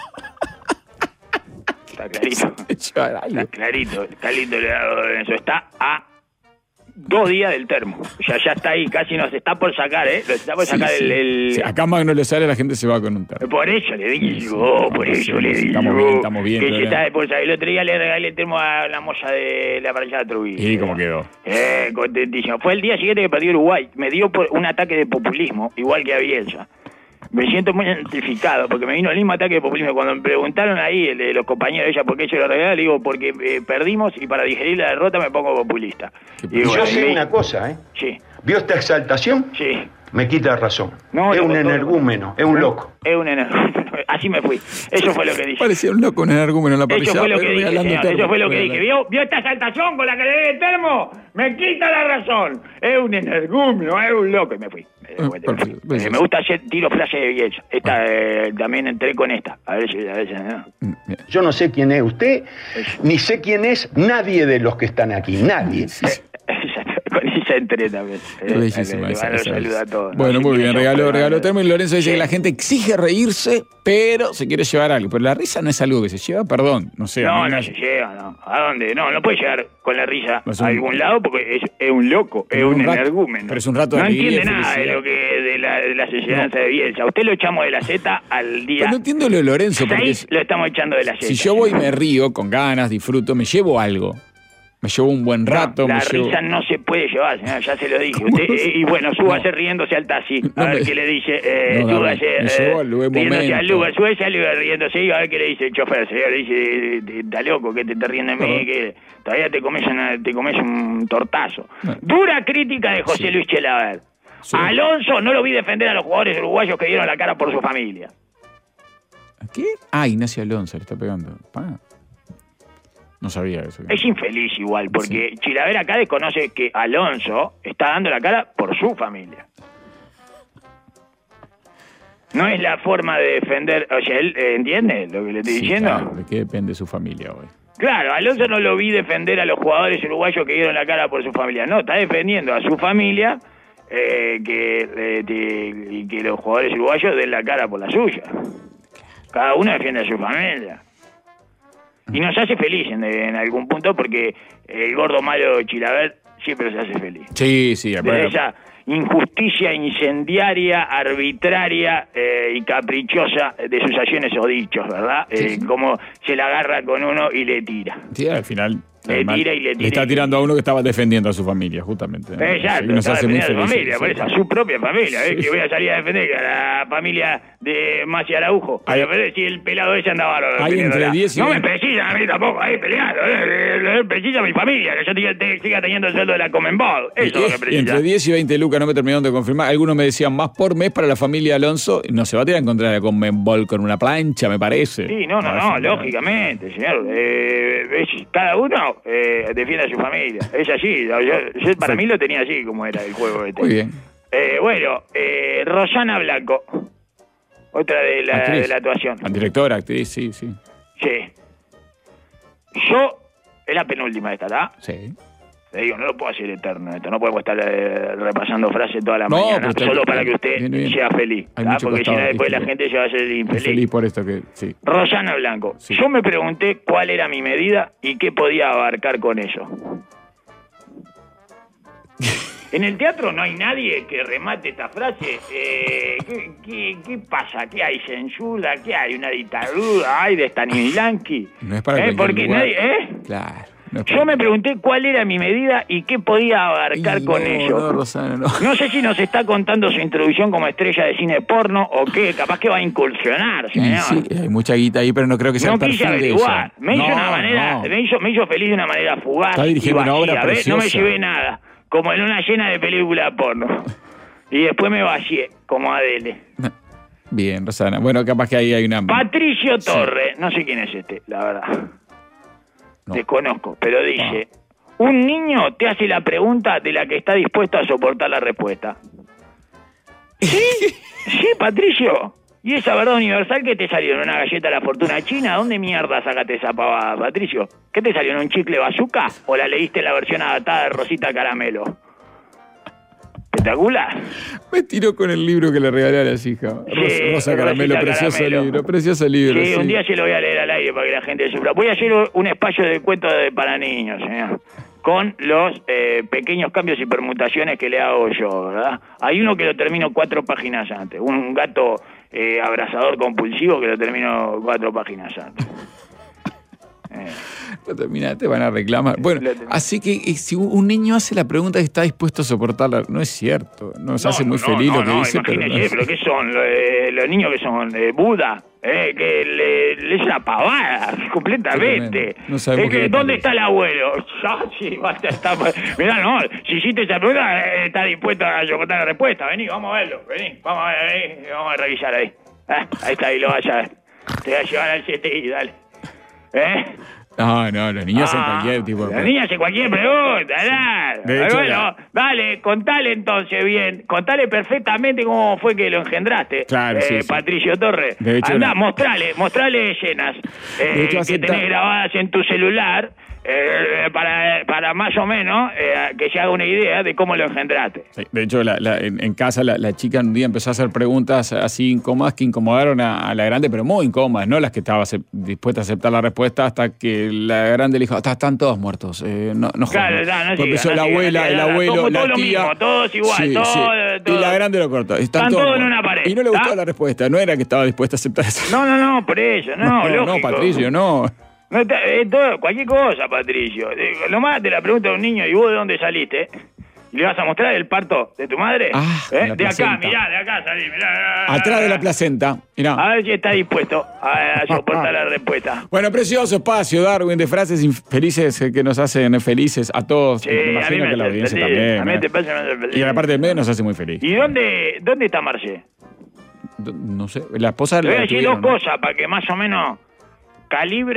Está clarito. Está clarito, está lindo Leonardo Lorenzo. Está a dos días del termo. Ya, ya está ahí, casi nos está por sacar, ¿eh? Nos está por Sí, sacar sí. el... el- Sí, acá Magno le sale, la gente se va con un termo. Por eso le digo, por Sí, eso sí, le sí, digo. estamos bien, estamos bien, Que se todavía. está por sacar. El otro día le regalé el termo a la moza de la parrilla de Trujillo. ¿Y cómo quedó? Eh, contentísimo. Fue el día siguiente que perdió Uruguay. Me dio por un ataque de populismo, igual que a Bielsa. Me siento muy identificado, porque me vino el mismo ataque de populismo. Cuando me preguntaron ahí, el de los compañeros de ella, por qué yo lo regalé, le digo, porque eh, perdimos y para digerir la derrota me pongo populista. Qué Y Y bueno, yo sé ahí- una cosa, ¿eh? Sí, ¿Vio esta exaltación? sí. Me quita razón. No, es lo- un lo- energúmeno, es un loco. Es un energúmeno. Así me fui. Eso fue lo que dije. Parecía un loco en el argumento en la parrilla. Eso fue lo que pero dije, regalando señor. termo. Eso fue lo que dije. Regalando. ¿Vio, ¿Vio esta exaltación con la que le dé el termo? Me quita la razón. Es un energúmeno, es un loco. Y me fui. Me, Ah, perfecto. Eh, Besos. me gusta hacer tiro flashes de Bielsa. Esta, eh, también entré con esta. A ver si... A ver si ¿no? Mm, bien. Yo no sé quién es usted, ni sé quién es nadie de los que están aquí. Nadie. Con esa entré también. Qué Eh, bellísima le esa- mando esa saludo vez. a todos. Bueno, No sé muy bien, quiénes son, regaló, pero- regaló termo y Lorenzo dice Sí. que la gente exige reírse, pero se quiere llevar algo. Pero la risa no es algo que se lleva, perdón, no sé. a No, mí no me- se llega, no. ¿A dónde? No, no puede llegar con la risa Es a un- algún lado porque es, es un loco, es Pero un, un rato- energúmeno. pero es un rato de No alegría y entiende nada de felicidad. lo que de la, de la enseñanza de Bielsa. Usted lo echamos de la Z al día Pero no entiendo lo de Lorenzo, porque seis, si- lo estamos echando de la Z. si yo voy y me río con ganas, disfruto, me llevo algo. Me llevo un buen rato, No, la me llevo... risa no se puede llevar, señor, ya se lo dije. ¿Cómo Usted, no se- eh, y bueno, súbase No. riéndose al taxi. A No ver me- qué le dice. Eh, No, súbase, me eh, llevó al buen riéndose al momento. lugar, súbase al lugar riéndose y a ver qué le dice el chofer. Señor, le dice, está loco, que te estás riendo de mí, Perdón. que todavía te comes, una- te comes un tortazo. Bueno. Dura crítica de José Sí. Luis Chelaver. Sí. Alonso no lo vi defender a los jugadores uruguayos que dieron la cara por su familia. ¿Qué? Ah, Ignacio Alonso le está pegando. Pa. No sabía eso. Es infeliz igual, porque sí. Chilaver acá desconoce que Alonso está dando la cara por su familia. No es la forma de defender... O sea, ¿él eh, entiende lo que le estoy sí, diciendo? Claro, ¿de qué depende su familia hoy? Claro, Alonso no lo vi defender a los jugadores uruguayos que dieron la cara por su familia. No, está defendiendo a su familia eh, que, eh, de, y que los jugadores uruguayos den la cara por la suya. Cada uno defiende a su familia. Y nos hace feliz en, en algún punto porque el gordo malo Chilaver siempre se hace feliz. Sí, sí. De esa injusticia incendiaria, arbitraria eh, y caprichosa de sus acciones o dichos, ¿verdad? Sí, eh, sí. Como se la agarra con uno y le tira. Sí, al final... Le tira y le tira. Le está tirando a uno que estaba defendiendo a su familia, justamente. Exacto, nos estaba hace muy defendiendo a su familia, sí, por eso, a su propia familia. ¿eh? Que voy a salir a defender a la familia de Masi Araujo. Pero, pero si el pelado ese andaba... Hay entre diez y no me precisa a mí tampoco, ahí peleando. Eh, precisa a mi familia, que yo te, te, siga teniendo el sueldo de la Conmebol. Eso es lo que precisa. Entre diez y veinte lucas, no me terminaron de confirmar. Algunos me decían más por mes para la familia Alonso. No se va a tirar a encontrar a Conmebol con una plancha, me parece. Sí, no, no, no, no lógicamente, señor. Eh, es, cada uno eh, defiende a su familia. Es así. Yo, yo, para mí lo tenía así como era el juego este. Muy bien. Eh, bueno, eh, Rosana Blanco. Otra de la, de la actuación. Directora, actriz, sí, sí. Sí. Yo, es la penúltima esta, ¿verdad? Sí. Le digo, no lo puedo hacer eterno esto. No podemos estar eh, repasando frases toda la no, mañana. Solo para que usted bien, bien. sea feliz. Porque si no, después la gente se va a hacer infeliz. Feliz por esto que, sí. Rosana Blanco. Sí. Yo me pregunté cuál era mi medida y qué podía abarcar con eso. En el teatro no hay nadie que remate esta frase. Eh, ¿qué, qué, ¿Qué pasa? ¿Qué hay? ¿Censura? ¿Qué hay? ¿Una dictadura? ¿Hay de Stanislavski? No es para ¿Eh? Porque lugar. nadie... ¿Eh? Claro. No Yo me pregunté cuál era mi medida y qué podía abarcar y con no, ello. No, Rosana, no. No sé si nos está contando su introducción como estrella de cine porno o qué, capaz que va a incursionar, señor. Sí, hay mucha guita ahí, pero no creo que sea no el perfil de ella. Me hizo no, una manera, no. me hizo, me hizo feliz de una manera fugaz. Está dirigiendo y vacía, una obra ¿ves? preciosa. No me llevé nada, como en una llena de película porno. Y después me vacié, como Adele. Bien, Rosana. Bueno, capaz que ahí hay una... Patricio Torre, sí. No sé quién es este, la verdad. No. Desconozco, pero dice... Ah. Un niño te hace la pregunta de la que está dispuesto a soportar la respuesta. ¿Sí? ¿Sí, Patricio? ¿Y esa verdad universal que te salió en una galleta de la fortuna china? ¿Dónde mierda sacaste esa pavada, Patricio? ¿Qué te salió en un chicle bazooka? ¿O la leíste en la versión adaptada de Rosita Caramelo? ¿Espectacular? Me tiró con el libro que le regalé a las hijas. Sí, Rosa, Rosa Caramelo, Rosita precioso Caramelo. libro, precioso libro. Sí, sí, un día se lo voy a leer al aire para que la gente sufra. Voy a hacer un espacio de cuentos de, para niños, señor. Con los eh, pequeños cambios y permutaciones que le hago yo, ¿verdad? Hay uno que lo termino cuatro páginas antes. Un gato eh, abrazador compulsivo que lo termino cuatro páginas antes. Eh. Lo terminaste, van a reclamar. Bueno, así que si un niño hace la pregunta que está dispuesto a soportarla, no es cierto. Nos no, hace muy no, feliz no, lo que no, dice. Imagínese, pero, no pero ¿qué son? Eh, los niños que son eh, Buda, eh, que le, le es una pavada, completamente. No sabemos eh, que, ¿Dónde está el abuelo? Ya, sí, basta, está, mirá, no, si hiciste esa pregunta, eh, está dispuesto a soportar la respuesta. Vení, vamos a verlo, vení, vamos a ver, vení, vamos a revisar ahí. Eh, ahí está, ahí lo vas a ver. Te voy a llevar al C T I, dale. ¿Eh? No, no, los niños ah, hacen cualquier tipo de... Los niños hacen cualquier pregunta, ¿verdad? De hecho, bueno, la... dale, contale entonces bien, contale perfectamente cómo fue que lo engendraste, claro, eh, sí, sí. Patricio Torre. De hecho, Andá, no. mostrale, mostrale escenas eh, que acepta... tenés grabadas en tu celular, eh, para, para más o menos eh, que se haga una idea de cómo lo engendraste. Sí, de hecho, la, la, en, en casa la, la chica un día empezó a hacer preguntas así incómodas que incomodaron a, a la grande, pero muy incómodas, no las que estaba dispuesta a aceptar la respuesta, hasta que la grande le dijo, están todos muertos, eh, no, no claro, jodas. No, no Porque empezó no la siga, abuela, no el siga, abuelo, todo, la todo tía. Lo mismo, todos igual, sí, todo, sí. todo. Y la grande lo cortó. Están, están todos en una pared. Y no le gustó ¿ah? la respuesta, no era que estaba dispuesta a aceptar eso. No, no, no, por eso, no, no, lógico. no, Patricio, no. No, es todo, cualquier cosa, Patricio. Lo más te la pregunta a un niño, ¿y vos de dónde saliste? ¿Y le vas a mostrar el parto de tu madre? Ah, ¿Eh? De acá, mirá, de acá salí, mirá. Atrás de la placenta, mirá. A ver si está dispuesto a soportar la respuesta. Bueno, precioso espacio, Darwin, de frases infelices que nos hacen felices a todos. Sí, me imagino a mí me que la audiencia también. A mí te pasa, me hace feliz. Y en la parte del medio nos hace muy feliz. ¿Y dónde, dónde está Marché? No sé, la esposa... Le voy a decir dos ¿no? cosas para que más o menos calibren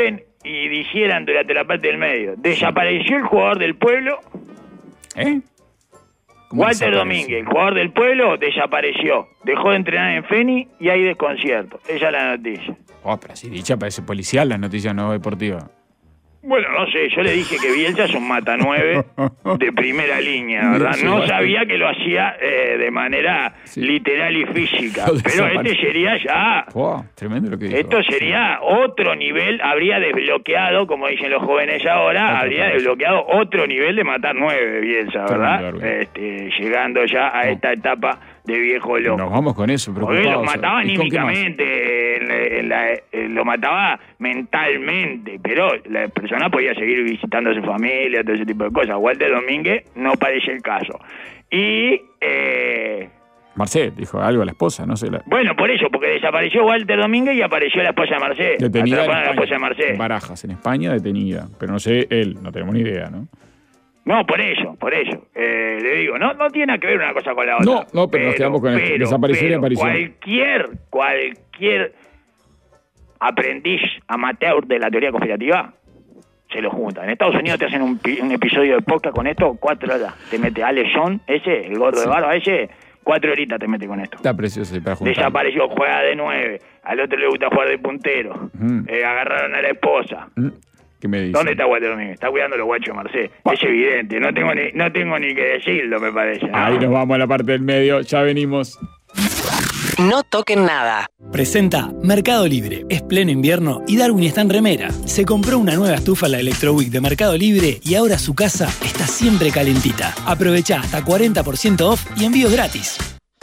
y dijeran durante la parte del medio. Desapareció el jugador del pueblo. ¿Eh? Walter Domínguez, el jugador del pueblo, desapareció. Dejó de entrenar en Feni y hay desconcierto. Esa es la noticia. Oh, pero si dicha parece policial las noticias no deportivas. Bueno, no sé, yo le dije que Bielsa es un mata nueve de primera línea, ¿verdad? Sí, No sí, sabía que lo hacía eh, de manera sí. literal y física. Lo Pero desapare- este sería ya... Wow, tremendo lo que dijo. Esto sería otro nivel, habría desbloqueado, como dicen los jóvenes ahora, Otro habría país. desbloqueado otro nivel de matar nueve, Bielsa, ¿verdad? Tremendo, Darwin. Este, llegando ya a esta etapa de viejo loco. Nos vamos con eso, Porque preocupados. lo mataba ¿Y con qué más? anímicamente, en la- en la- eh, lo mataba mentalmente, pero la persona podía seguir visitando a su familia, todo ese tipo de cosas. Walter Domínguez no parece el caso. Y, eh, Marcel dijo algo a la esposa, no sé. La... bueno, por eso, porque desapareció Walter Domínguez y apareció la esposa de Marcel. Detenida en Atraparon a la España. esposa de Marcel. En Barajas, en España, detenida. Pero no sé él, no tenemos ni idea, ¿no? No, por eso, por eso. Eh, le digo, no, no tiene nada que ver una cosa con la otra. No, no, pero nos quedamos con esto. Desapareció y pero apareció. Cualquier, cualquier aprendiz amateur de la teoría conspirativa se lo junta. En Estados Unidos te hacen un, pi- un episodio de podcast con esto, cuatro horas. Te mete Ale John, ese, el gordo de barba, ese, cuatro horitas te mete con esto. Está precioso para juntar. Desapareció, juega de nueve. Al otro le gusta jugar de puntero. Ujú. Eh, agarraron a la esposa. ¿Mm? ¿Qué me dice? ¿Dónde está Walter Domínguez? Está cuidando los guachos de Marcé. Es evidente, no tengo ni, no tengo ni que decirlo, me parece. ¿no? Ahí nos vamos a la parte del medio, ya venimos. No toquen nada. Presenta Mercado Libre. Es pleno invierno y Darwin está en remera. Se compró una nueva estufa, la Electroweek de Mercado Libre, y ahora su casa está siempre calentita. Aprovecha hasta cuarenta por ciento off y envíos gratis.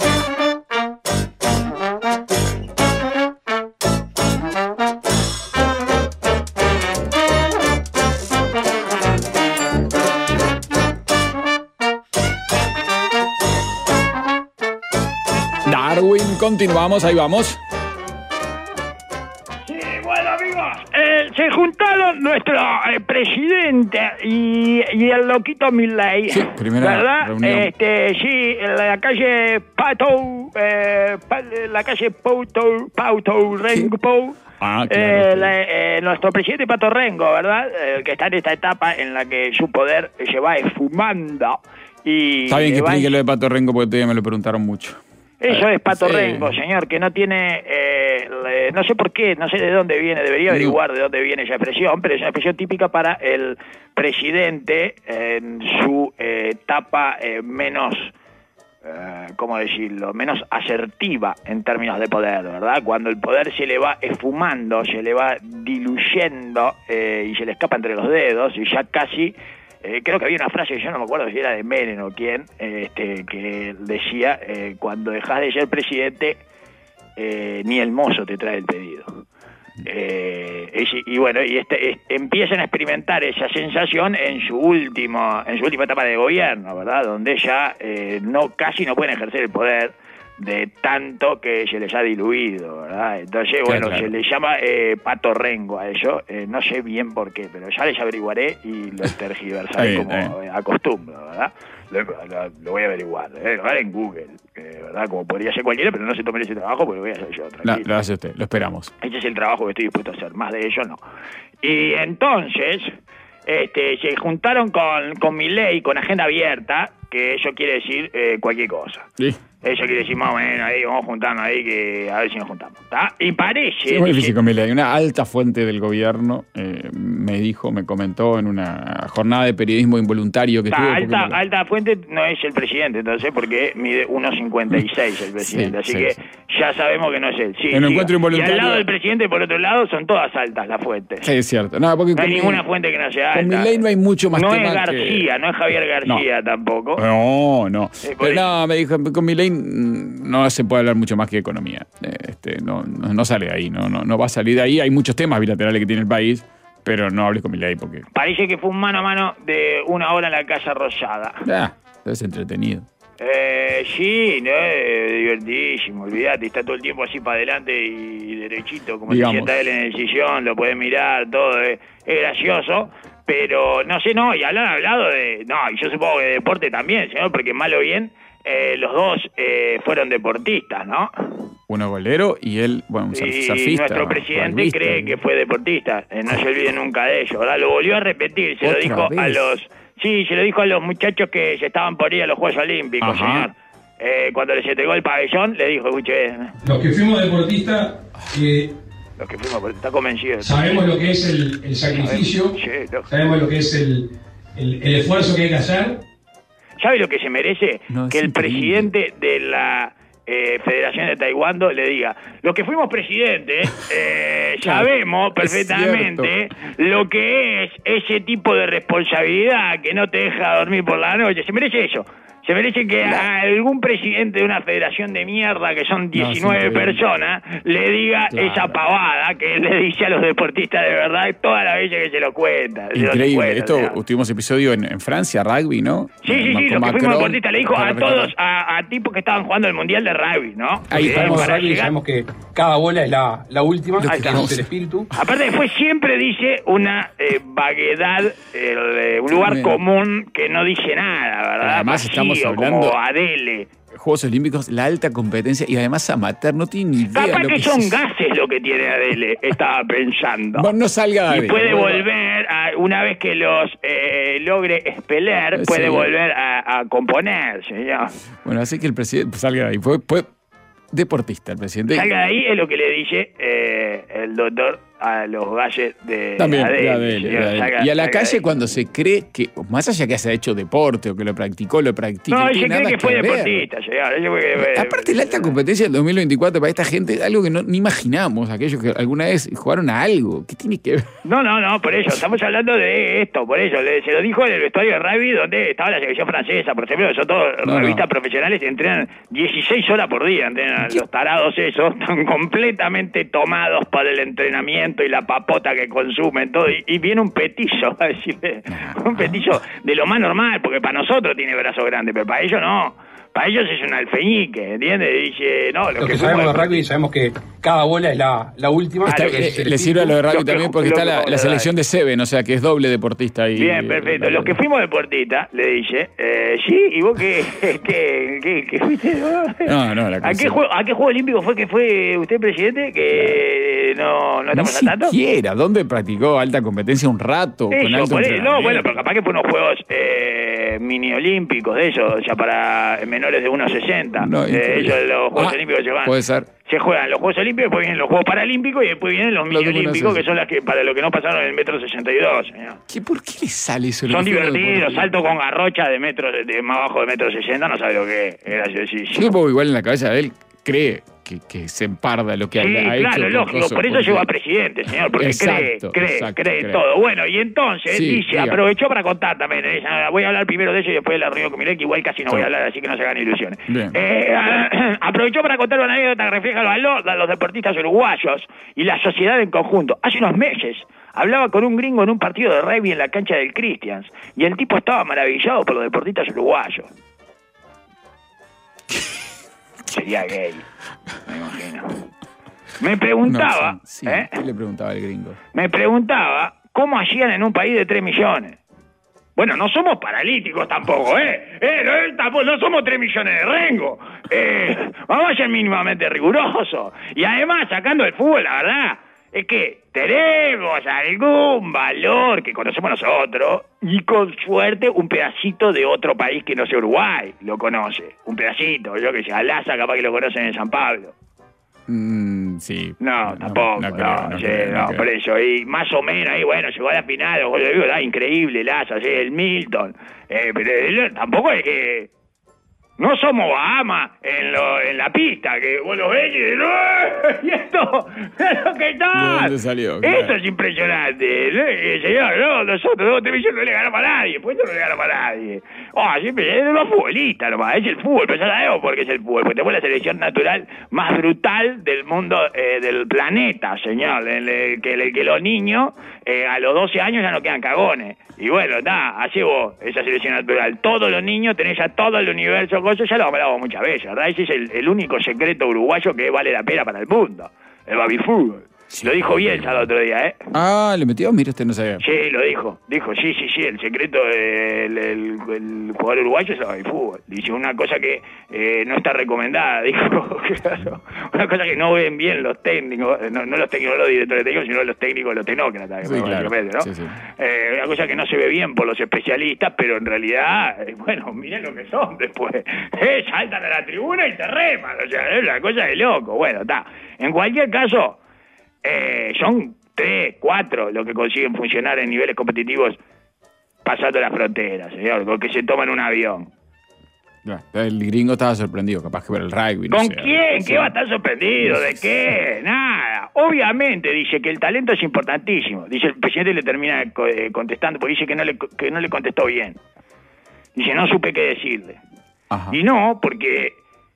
Darwin, continuamos, ahí vamos. Sí, bueno, amigos, eh, se juntaron nuestro eh, presidente y, y el loquito Milei, Sí, primera ¿verdad? reunión. Este, sí, en la calle Pato, eh, pa- la calle Pauto, Pauto Rengo. Ah, claro, Eh, sí. la- eh, nuestro presidente Pato Rengo, ¿verdad? El que está en esta etapa en la que su poder se va esfumando. Y Está bien que le va- explique lo de Pato Rengo porque todavía me lo preguntaron mucho. Eso es Pato Sí. Rengo, señor, que no tiene, eh, le- no sé por qué, no sé de dónde viene, debería No. averiguar de dónde viene esa expresión, pero es una expresión típica para el presidente en su eh, etapa eh, menos, eh, ¿cómo decirlo?, menos asertiva en términos de poder, ¿verdad? Cuando el poder se le va esfumando, se le va diluyendo eh, y se le escapa entre los dedos y ya casi... Eh, creo que había una frase, yo no me acuerdo si era de Menem o quién, eh, este, que decía, eh, cuando dejas de ser presidente, eh, ni el mozo te trae el pedido. Eh, y, y bueno, y este, es- empiezan a experimentar esa sensación en su último, en su última etapa de gobierno, ¿verdad? Donde ya eh, no, casi no pueden ejercer el poder de tanto que se les ha diluido, ¿verdad? Entonces, Claro, bueno, claro. se le llama eh, Pato Rengo a eso, eh, no sé bien por qué, pero ya les averiguaré y lo tergiversaré Está bien, como está eh, acostumbro, ¿verdad? Lo, lo- lo voy a averiguar, ¿eh? Lo voy a ver en Google, eh, ¿verdad? Como podría ser cualquiera, pero no se tomen ese trabajo porque lo voy a hacer yo, Lo, tranquilo. lo hace usted, lo esperamos. Ese es el trabajo que estoy dispuesto a hacer, más de ello no. Y entonces, este, se juntaron con, con Milei, con agenda abierta, que eso quiere decir eh, cualquier cosa. Sí. Eso quiere decir más o menos ahí, vamos a juntarnos ahí, que a ver si nos juntamos, ¿está? Y parece... Es muy dice- difícil con Milei. Una alta fuente del gobierno eh, me dijo, me comentó en una jornada de periodismo involuntario que Está, tuve. alta, porque- alta fuente no es el presidente, entonces, porque mide uno cincuenta y seis el presidente, Sí, así sí, que sí. ya sabemos que no es él. Sí, En un siga. encuentro involuntario- Y al lado del presidente, por otro lado, son todas altas las fuentes. Sí, es cierto. No, porque No hay con ninguna mi- fuente que no sea con alta. Milei no hay mucho más No tema es que- García, no es Javier García tampoco. No, no. Eh, por Pero eso. no, me dijo, con Milei mm, no se puede hablar mucho más que de economía. Eh, Este, no, no, no sale de ahí, no, no, no va a salir de ahí. Hay muchos temas bilaterales que tiene el país, pero no hables con Milei porque Parece que fue un mano a mano de una hora en la Casa Rosada. ah, es entretenido. Eh, sí, no, es divertidísimo, olvídate, está todo el tiempo así para adelante y derechito, como Digamos. se sienta él en el sillón, lo puede mirar, todo, es, es gracioso, pero no sé, no, y hablan hablado de, no, y yo supongo que de deporte también, señor, porque mal o bien, eh, los dos eh, fueron deportistas, ¿no? uno golero y él, bueno, un Y surfista. nuestro presidente rugbyista. cree que fue deportista. Eh, no se olvide nunca de ello, ¿verdad? Lo volvió a repetir. Se lo ¿Otra dijo vez? a los... Sí, se lo dijo a los muchachos que se estaban por ir a los Juegos Olímpicos, Ajá. señor. Eh, cuando les entregó el pabellón, le dijo, escuche, Los que fuimos deportistas, eh, los que fuimos, está convencido. sabemos lo que es el, el sacrificio, Sí, lo- sabemos lo que es el, el, el esfuerzo que hay que hacer. ¿Sabe lo que se merece? No, es que el increíble. presidente de la eh, Federación de Taekwondo le diga, los que fuimos presidentes eh, Claro, sabemos es perfectamente lo que es ese tipo de responsabilidad que no te deja dormir por la noche. Se merece eso. Se merece que a algún presidente de una federación de mierda, que son diecinueve increíble. personas, le diga Claro. esa pavada que él le dice a los deportistas de verdad toda la veces que se lo cuenta. se lo Increíble. cuenta, Esto, o sea. tuvimos episodio en, en Francia, rugby, ¿no? Sí, sí, sí, Con los que fuimos Macron, deportistas le dijo a para todos, recordar. a, a tipos que estaban jugando el Mundial de Rugby, ¿no? Ahí Porque estamos, para Rugby, llegar- sabemos que cada bola es la, la última, Lo que ahí está, queremos. el espíritu. Aparte después siempre dice una eh, vaguedad, el, eh, un lugar Tremendo. común que no dice nada, ¿verdad? Además, estamos Vacío, hablando- como Adele. Juegos Olímpicos, la alta competencia y además amateur, no tiene ni idea. Capaz lo que que son es- gases lo que tiene Adele, estaba pensando. Bueno, no salga Y de- puede vuelva. volver, a, una vez que los eh, logre expeler, Sí. puede volver a, a componer, señor. Bueno, así que el presidente salga de ahí. Fue, fue deportista el presidente. Salga de ahí es lo que le dice eh, el doctor a los galles de También, Adele, de Adele, señor. de Adele. Salga- Y a la salga de calle ahí. cuando se cree que, más allá que haya hecho deporte o que lo practicó, lo practica. No, no él se tiene cree nada que fue ver. deportista, señor. Ella fue- Aparte, la alta competencia del dos mil veinticuatro para esta gente, algo que no, ni imaginamos, aquellos que alguna vez jugaron a algo. ¿Qué tiene que ver? No, no, no, por eso, estamos hablando de esto, por eso, le- se lo dijo en el vestuario de rugby donde estaba la selección francesa, por ejemplo, que son todos No, revistas no. profesionales que entrenan dieciséis horas por día, entrenan los tarados esos, están completamente tomados por el entrenamiento y la papota que consumen, todo, y, y viene un petizo, a decirle, un petizo de lo más normal, porque para nosotros tiene brazos grandes, pero para ellos no. Para ellos es un alfeñique, ¿entiendes? Dice, no, los Los que que sabemos de fuimos- rugby sabemos que cada bola es la, la última. Está- lo que Eh, es el le sirve a lo de rugby Lo que- también porque lo está que la, vamos la a selección de Seven, o sea que es doble deportista. Y, Bien, perfecto. Los que fuimos deportistas, le dice, eh, sí, ¿y vos qué, qué, qué, qué fuiste? No, no, la ¿A qué, cosa- juego, ¿A qué juego olímpico fue que fue usted presidente? Que no, no Ni estamos al tanto. siquiera. ¿Dónde practicó alta competencia un rato? con Eso, alto por eso, no, entrenamiento? bueno, pero capaz que fue unos juegos eh, mini olímpicos de eso, ya para menores de uno sesenta. No, eh, increíble. ellos los Juegos Ah, Olímpicos se van. puede ser. Se juegan los Juegos Olímpicos, después vienen los Juegos Paralímpicos y después vienen los Los mini de uno olímpicos, que sesenta. son las que para los que no pasaron el metro sesenta y dos, señor. ¿Qué, ¿Por qué le sale eso? Son Lo que fue lo divertidos, deportivo. salto con garrocha de metro, de, de más abajo de metro sesenta, no sabe lo que es, es graciosísimo. Yo supongo que igual en la cabeza de él cree que, que se emparda lo que Sí, ha, ha hecho. claro, con lógico, cosas, por eso porque- llegó a presidente, señor, porque Exacto, cree, cree, exacto, cree cree. todo. Bueno, y entonces Sí, dice, diga. aprovechó para contar también, eh, voy a hablar primero de eso y después de la reunión con Milei, que igual casi no Sí. voy a hablar, así que no se hagan ilusiones. Bien. Eh, aprovechó para contar una anécdota que refleja el valor de los deportistas uruguayos y la sociedad en conjunto. Hace unos meses hablaba con un gringo en un partido de rugby en la cancha del Christians y el tipo estaba maravillado por los deportistas uruguayos. Sería gay, me imagino. Me preguntaba, No, sí, sí. ¿eh? ¿Qué le preguntaba el gringo? me preguntaba cómo hacían en un país de tres millones. Bueno, no somos paralíticos tampoco, ¿eh? eh no, eh, tampoco, no somos tres millones de rengo. Eh, vamos a ser mínimamente rigurosos. Y además, sacando el fútbol, la verdad, es que tenemos algún valor que conocemos nosotros y con suerte un pedacito de otro país que no sea Uruguay lo conoce. Un pedacito, yo que sé, Alaza capaz que lo conocen en San Pablo. Mm, sí. No, tampoco, no, no creo, no sí, creo, no no, creo. por eso, y más o menos ahí, bueno, llegó a la final, los goles de Vigo, da increíble, Laza, sí, el Milton, eh, pero él tampoco es que, no somos Bahamas en, lo, en la pista, que vos lo ves y dices, ¡no! ¿Y esto? ¿Pero qué tal? ¿De dónde salió? Eso Claro. es impresionante, ¿no? Eh, señor, no, nosotros, no, televisión no le ganamos a nadie, pues esto no le ganamos a nadie. Oh, siempre es los futbolistas nomás, es el fútbol, pero ya sabemos por qué es el fútbol, porque tenemos la selección natural más brutal del mundo, eh, del planeta, señor, el, el, que, el, que los niños eh, a los doce años ya no quedan cagones. Y bueno, está, así vos, esa selección natural. Todos los niños tenés ya todo el universo, cosas, ya lo hablamos muchas veces, ¿verdad? Ese es el, el único secreto uruguayo que vale la pena para el mundo, el baby fútbol. Lo dijo Bielsa el otro día, ¿eh? Ah, ¿le metió? Mira, usted no sabía. Sí, lo dijo. Dijo, sí, sí, sí, el secreto del el, el jugador uruguayo es el fútbol. Dice una cosa que eh, no está recomendada, dijo. Claro, una cosa que no ven bien los técnicos, no, no los técnicos, los directores técnicos, sino los técnicos, los tecnócratas, Sí, claro. ¿no? Sí, sí. Eh, una cosa que no se ve bien por los especialistas, pero en realidad, eh, bueno, miren lo que son después. Eh, saltan a la tribuna y te reman, o sea, es una cosa de loco. Bueno, está. En cualquier caso... Eh, son tres, cuatro los que consiguen funcionar en niveles competitivos pasando las fronteras, señor, con que se toman un avión. El gringo estaba sorprendido, capaz que por el rugby. No ¿Con sé, quién? sí. ¿Qué va a estar sorprendido? ¿De qué? Nada. Obviamente dice que el talento es importantísimo. Dice el presidente le termina eh, contestando, porque dice que no le, que no le contestó bien. Dice, no supe qué decirle. Ajá. Y no, porque...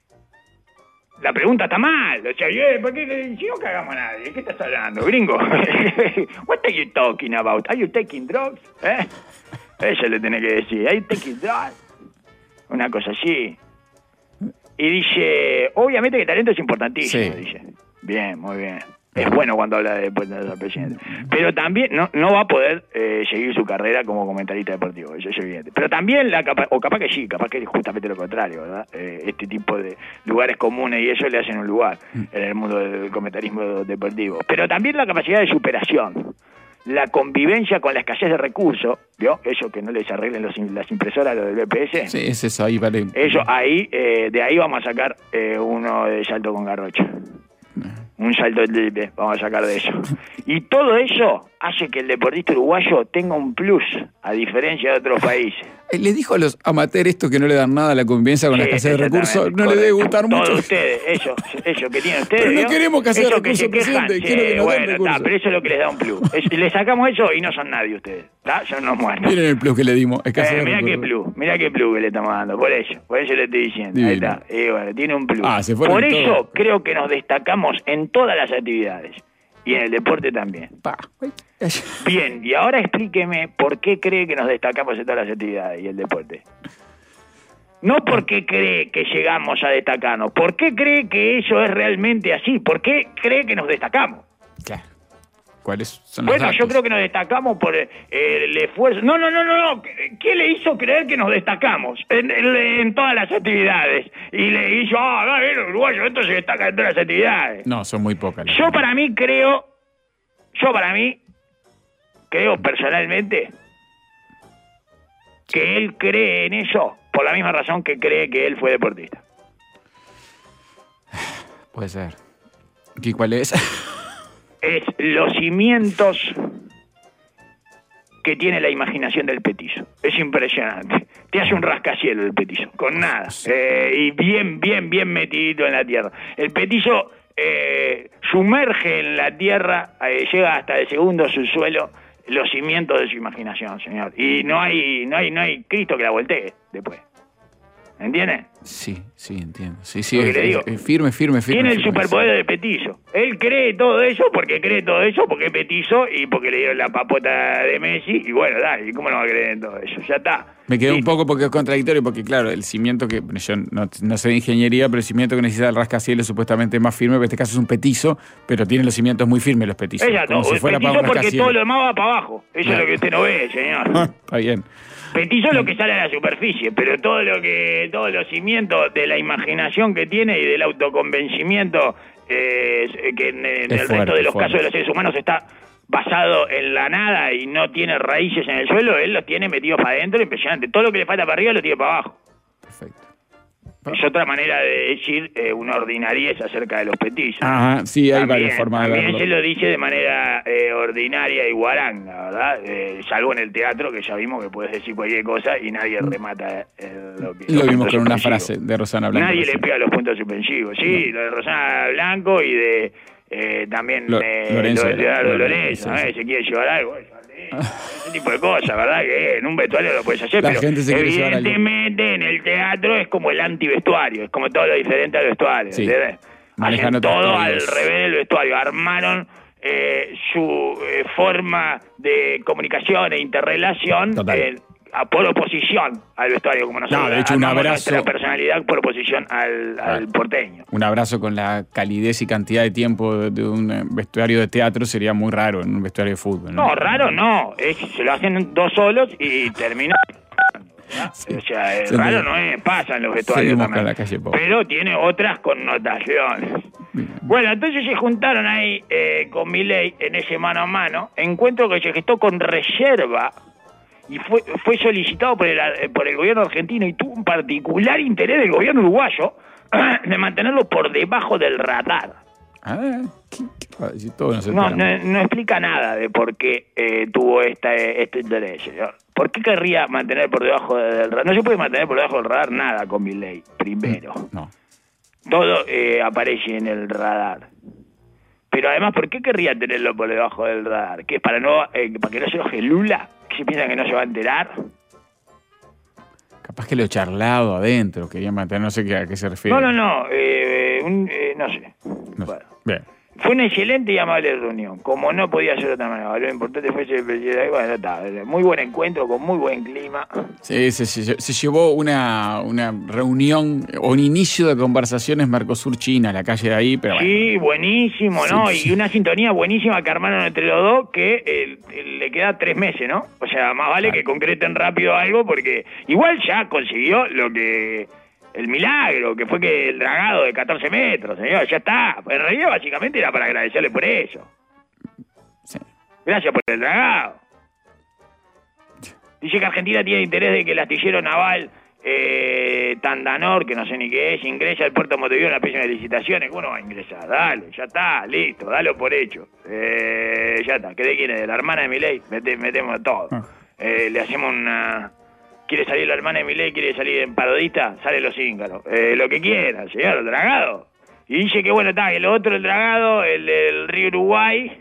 La pregunta está mal, o sea, eh, ¿por qué? Si no cagamos a nadie, ¿qué estás hablando, gringo? What are you talking about? Are you taking drugs? ¿Eh? Eso le tenés que decir, ¿are you taking drugs? Una cosa así. Y dice, obviamente que el talento es importantísimo, Sí. dice. Bien, muy bien. Es bueno cuando habla después del presidente. Pero también no, no va a poder eh, seguir su carrera como comentarista deportivo, eso es evidente. Pero también, la capa o capaz que sí, capaz que es justamente lo contrario, ¿verdad? Eh, este tipo de lugares comunes y eso le hacen un lugar en el mundo del comentarismo deportivo. Pero también la capacidad de superación, la convivencia con la escasez de recursos, ¿vio? Eso que no les arreglen los, las impresoras, lo del B P S. Sí, es eso, ahí vale. Eso, ahí, eh, de ahí vamos a sacar eh, uno de salto con garrocha. Un salto de triple, vamos a sacar de eso. Y todo eso hace que el deportista uruguayo tenga un plus, a diferencia de otros países. Le dijo a los amateurs esto que no le dan nada a la convivencia con Sí, la escasez de recursos. exactamente, No le debe correcto. gustar mucho. Todos ustedes, eso, eso que tienen ustedes. Pero no ¿vio? queremos que haya Eso recursos, se quejan, presidente, sí, quiero que nos den bueno, recursos. está, pero eso es lo que les da un plus. Es- le sacamos eso y no son nadie ustedes. ¿Está? Son unos muertos. Miren el plus que le dimos. Escasez Eh, de mirá qué recursos. plus, mirá qué plus que le estamos dando, por eso, por eso le estoy diciendo, ahí Divino. está, y bueno, tiene un plus. Ah, se fueron por eso todos. creo que nos destacamos en todas las actividades, y en el deporte también. Pa. Bien, y ahora explíqueme por qué cree que nos destacamos en todas las actividades y el deporte. No porque cree que llegamos a destacarnos, ¿por qué cree que eso es realmente así? ¿Por qué cree que nos destacamos? Claro. ¿Cuáles son los Bueno, datos? yo creo que nos destacamos por eh, el esfuerzo. No, no, no, no, no. ¿Qué le hizo creer que nos destacamos en, en, en todas las actividades? Y le hizo, ah, el uruguayo, esto se destaca en todas las actividades. No, son muy pocas. las Yo verdad. para mí creo, yo para mí, creo personalmente que él cree en eso por la misma razón que cree que él fue deportista. Puede ser. ¿Y cuál es? Es los cimientos que tiene la imaginación del petizo. Es impresionante. Te hace un rascacielos el petizo, con nada. Eh, y bien, bien, bien metidito en la tierra. El petizo eh, sumerge en la tierra, eh, llega hasta el segundo subsuelo, los cimientos de su imaginación, señor. Y no hay, no hay, no hay Cristo que la voltee después. ¿Entiendes? Sí, sí, entiendo. Sí, sí, Lo que es, le digo. es- es firme, firme, firme. Tiene el firme, superpoder sí. del petizo. Él cree todo eso porque cree todo eso, porque es petizo y porque le dieron la papota de Messi. Y bueno, dale, ¿y cómo no va a creer en todo eso? Ya está. Me quedé Sí. un poco porque es contradictorio, porque claro, el cimiento que, yo no, no sé de ingeniería, pero el cimiento que necesita el rascacielos es supuestamente más firme, pero en este caso es un petizo, pero tiene los cimientos muy firmes los petizos. Exacto, como si el fuera para petizo un porque rascacielos. todo lo demás va para abajo. Eso Claro. es lo que usted no ve, señor. Está bien. Petizo es lo que sale a la superficie, pero todo lo que, todos los cimientos de la imaginación que tiene y del autoconvencimiento eh, que en, en Es el fuerte, resto de los fuerte. casos de los seres humanos está basado en la nada y no tiene raíces en el suelo, él los tiene metidos para adentro, impresionante. Todo lo que le falta para arriba lo tiene para abajo. Perfecto. Es otra manera de decir eh, una ordinariez acerca de los petizos. Ajá, sí, hay También- varias formas de También verlo. se lo dice de manera eh, ordinaria y guaranga, ¿verdad? Eh, salvo en el teatro, que ya vimos que puedes decir cualquier cosa y nadie remata eh, lo que... Lo los vimos puntos con una suspensivos. frase de Rosana Blanco. Nadie le recién. pega los puntos suspensivos. Sí, lo de Rosana Blanco y de eh, también Lo- eh, Lorenzo, lo de Leonardo Lorenzo, Lorenzo, sí, ¿eh? sí. Se quiere llevar algo. bueno, ese tipo de cosas, ¿verdad? Que en un vestuario lo puedes hacer, La pero gente se quiere llevar algo. evidentemente en el teatro es como el antivestuario, es como todo lo diferente al vestuario, Sí. ¿entendés? Manejan Hacen otros todo al códigos. revés del vestuario, armaron eh, su eh, forma de comunicación e interrelación Total. eh, a, por oposición al vestuario, como nosotros. No, de hecho, un armamos abrazo. nuestra personalidad por oposición al, al porteño. Un abrazo con la calidez y cantidad de tiempo de, de un eh, vestuario de teatro sería muy raro en un vestuario de fútbol, ¿no? No, raro no. Es, se lo hacen dos solos y termina. Sí. O sea, es Se raro me- no es, pasa en los vestuarios Seguimos también. con la calle Pau. Pero tiene otras connotaciones. Bueno, entonces se juntaron ahí eh, con Milei en ese mano a mano, encuentro que se gestó con reserva y fue fue solicitado por el, por el gobierno argentino y tuvo un particular interés del gobierno uruguayo de mantenerlo por debajo del radar. Ah, ¿qué, qué va a decir? Todo no se No, entera. no, no explica nada de por qué eh, tuvo esta, este interés, señor. ¿Por qué querría mantener por debajo del radar? No se puede mantener por debajo del radar nada con Milei, primero. No. Todo eh, aparece en el radar. Pero además, ¿por qué querría tenerlo por debajo del radar? ¿Que es para no eh, para que no se enoje Lula? ¿Que se piensa que no se va a enterar? Capaz que lo charlado adentro, quería mantener, no sé qué, a qué se refiere. No, no, no. Eh, un, eh, no sé. No sé. Bueno. Bien. Fue una excelente y amable reunión, como no podía ser de otra manera. Lo importante fue ese presidente. Bueno, está. Muy buen encuentro, con muy buen clima. Sí, se, se- se llevó una, una reunión o un inicio de conversaciones Mercosur-China, la calle de ahí, pero bueno. Sí, buenísimo, ¿no? Sí, sí. Y una sintonía buenísima que armaron entre los dos que eh, eh, le queda tres meses, ¿no? O sea, más vale que concreten rápido algo porque igual ya consiguió lo que... El milagro, que fue que el dragado de catorce metros, señor, ya está. En realidad, básicamente, era para agradecerle por eso. Sí. Gracias por el dragado. Dice que Argentina tiene interés de que el astillero naval eh, Tandanor, que no sé ni qué es, ingrese al puerto de Montevideo en la próxima licitaciones. ¿Cómo no va a ingresar? Dale, ya está, listo, dalo por hecho. Eh, ya está, ¿qué de quién es? De la hermana de Milei, Mete, metemos todo. Ah. Eh, le hacemos una... ¿Quiere salir la hermana de Milei? ¿Quiere salir en parodista? Sale los íncaros. Eh, lo que quiera, señor, el dragado. Y dice que, bueno, está, el otro, el dragado, el del río Uruguay,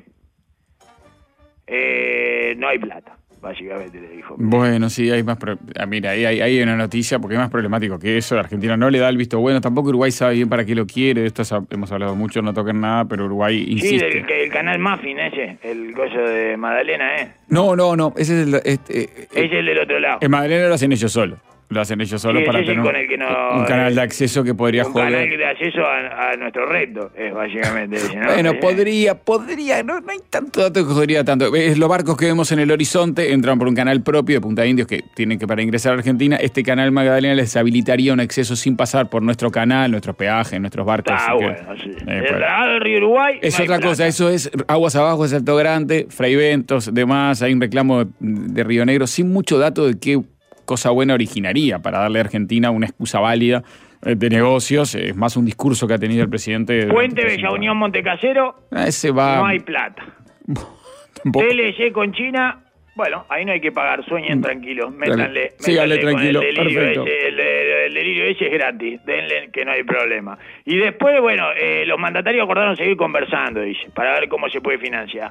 eh, no hay plata, básicamente le dijo. Bueno, sí, hay más... Pro... Ah, mira, ahí hay, hay una noticia, porque es más problemático que eso. Argentina no le da el visto bueno, tampoco Uruguay sabe bien para qué lo quiere. De esto sab- hemos hablado mucho, no toquen nada, pero Uruguay Sí, insiste. del que- el canal Muffin ese, el coso de Magdalena, ¿eh? No, no, no, ese es el... Este, eh, Es el del otro lado. en Madrid lo hacen ellos solos. Lo hacen ellos solos Sí, para ese es tener con el que no- un canal de acceso que podría Un joder. canal de acceso a, a nuestro reto, es básicamente ese, ¿no? Bueno, Eh, podría, podría, no, no hay tanto dato que jodería tanto. Es los barcos que vemos en el horizonte entran por un canal propio de Punta Indios que tienen que para ingresar a Argentina. Este canal Magdalena les habilitaría un acceso sin pasar por nuestro canal, nuestros peajes, nuestros barcos. Está así que, bueno, sí. eh, el pues, dragado del río Uruguay. es no hay otra plata. cosa, eso es aguas abajo, es Alto Grande, Fray Ventos, demás. Hay un reclamo de, de Río Negro sin mucho dato de qué cosa buena originaría para darle a Argentina una excusa válida eh, de negocios. Es más un discurso que ha tenido el presidente. Puente durante Bella cinco Unión años. Montecasero, Ah, ese va. no hay plata. tampoco. T L C con China, bueno, ahí no hay que pagar, sueñen tranquilos, métanle, Síganle métanle con tranquilo, el delirio perfecto. ese, el, el delirio ese es gratis, denle que no hay problema. Y después, bueno, eh, los mandatarios acordaron seguir conversando, dice, para ver cómo se puede financiar.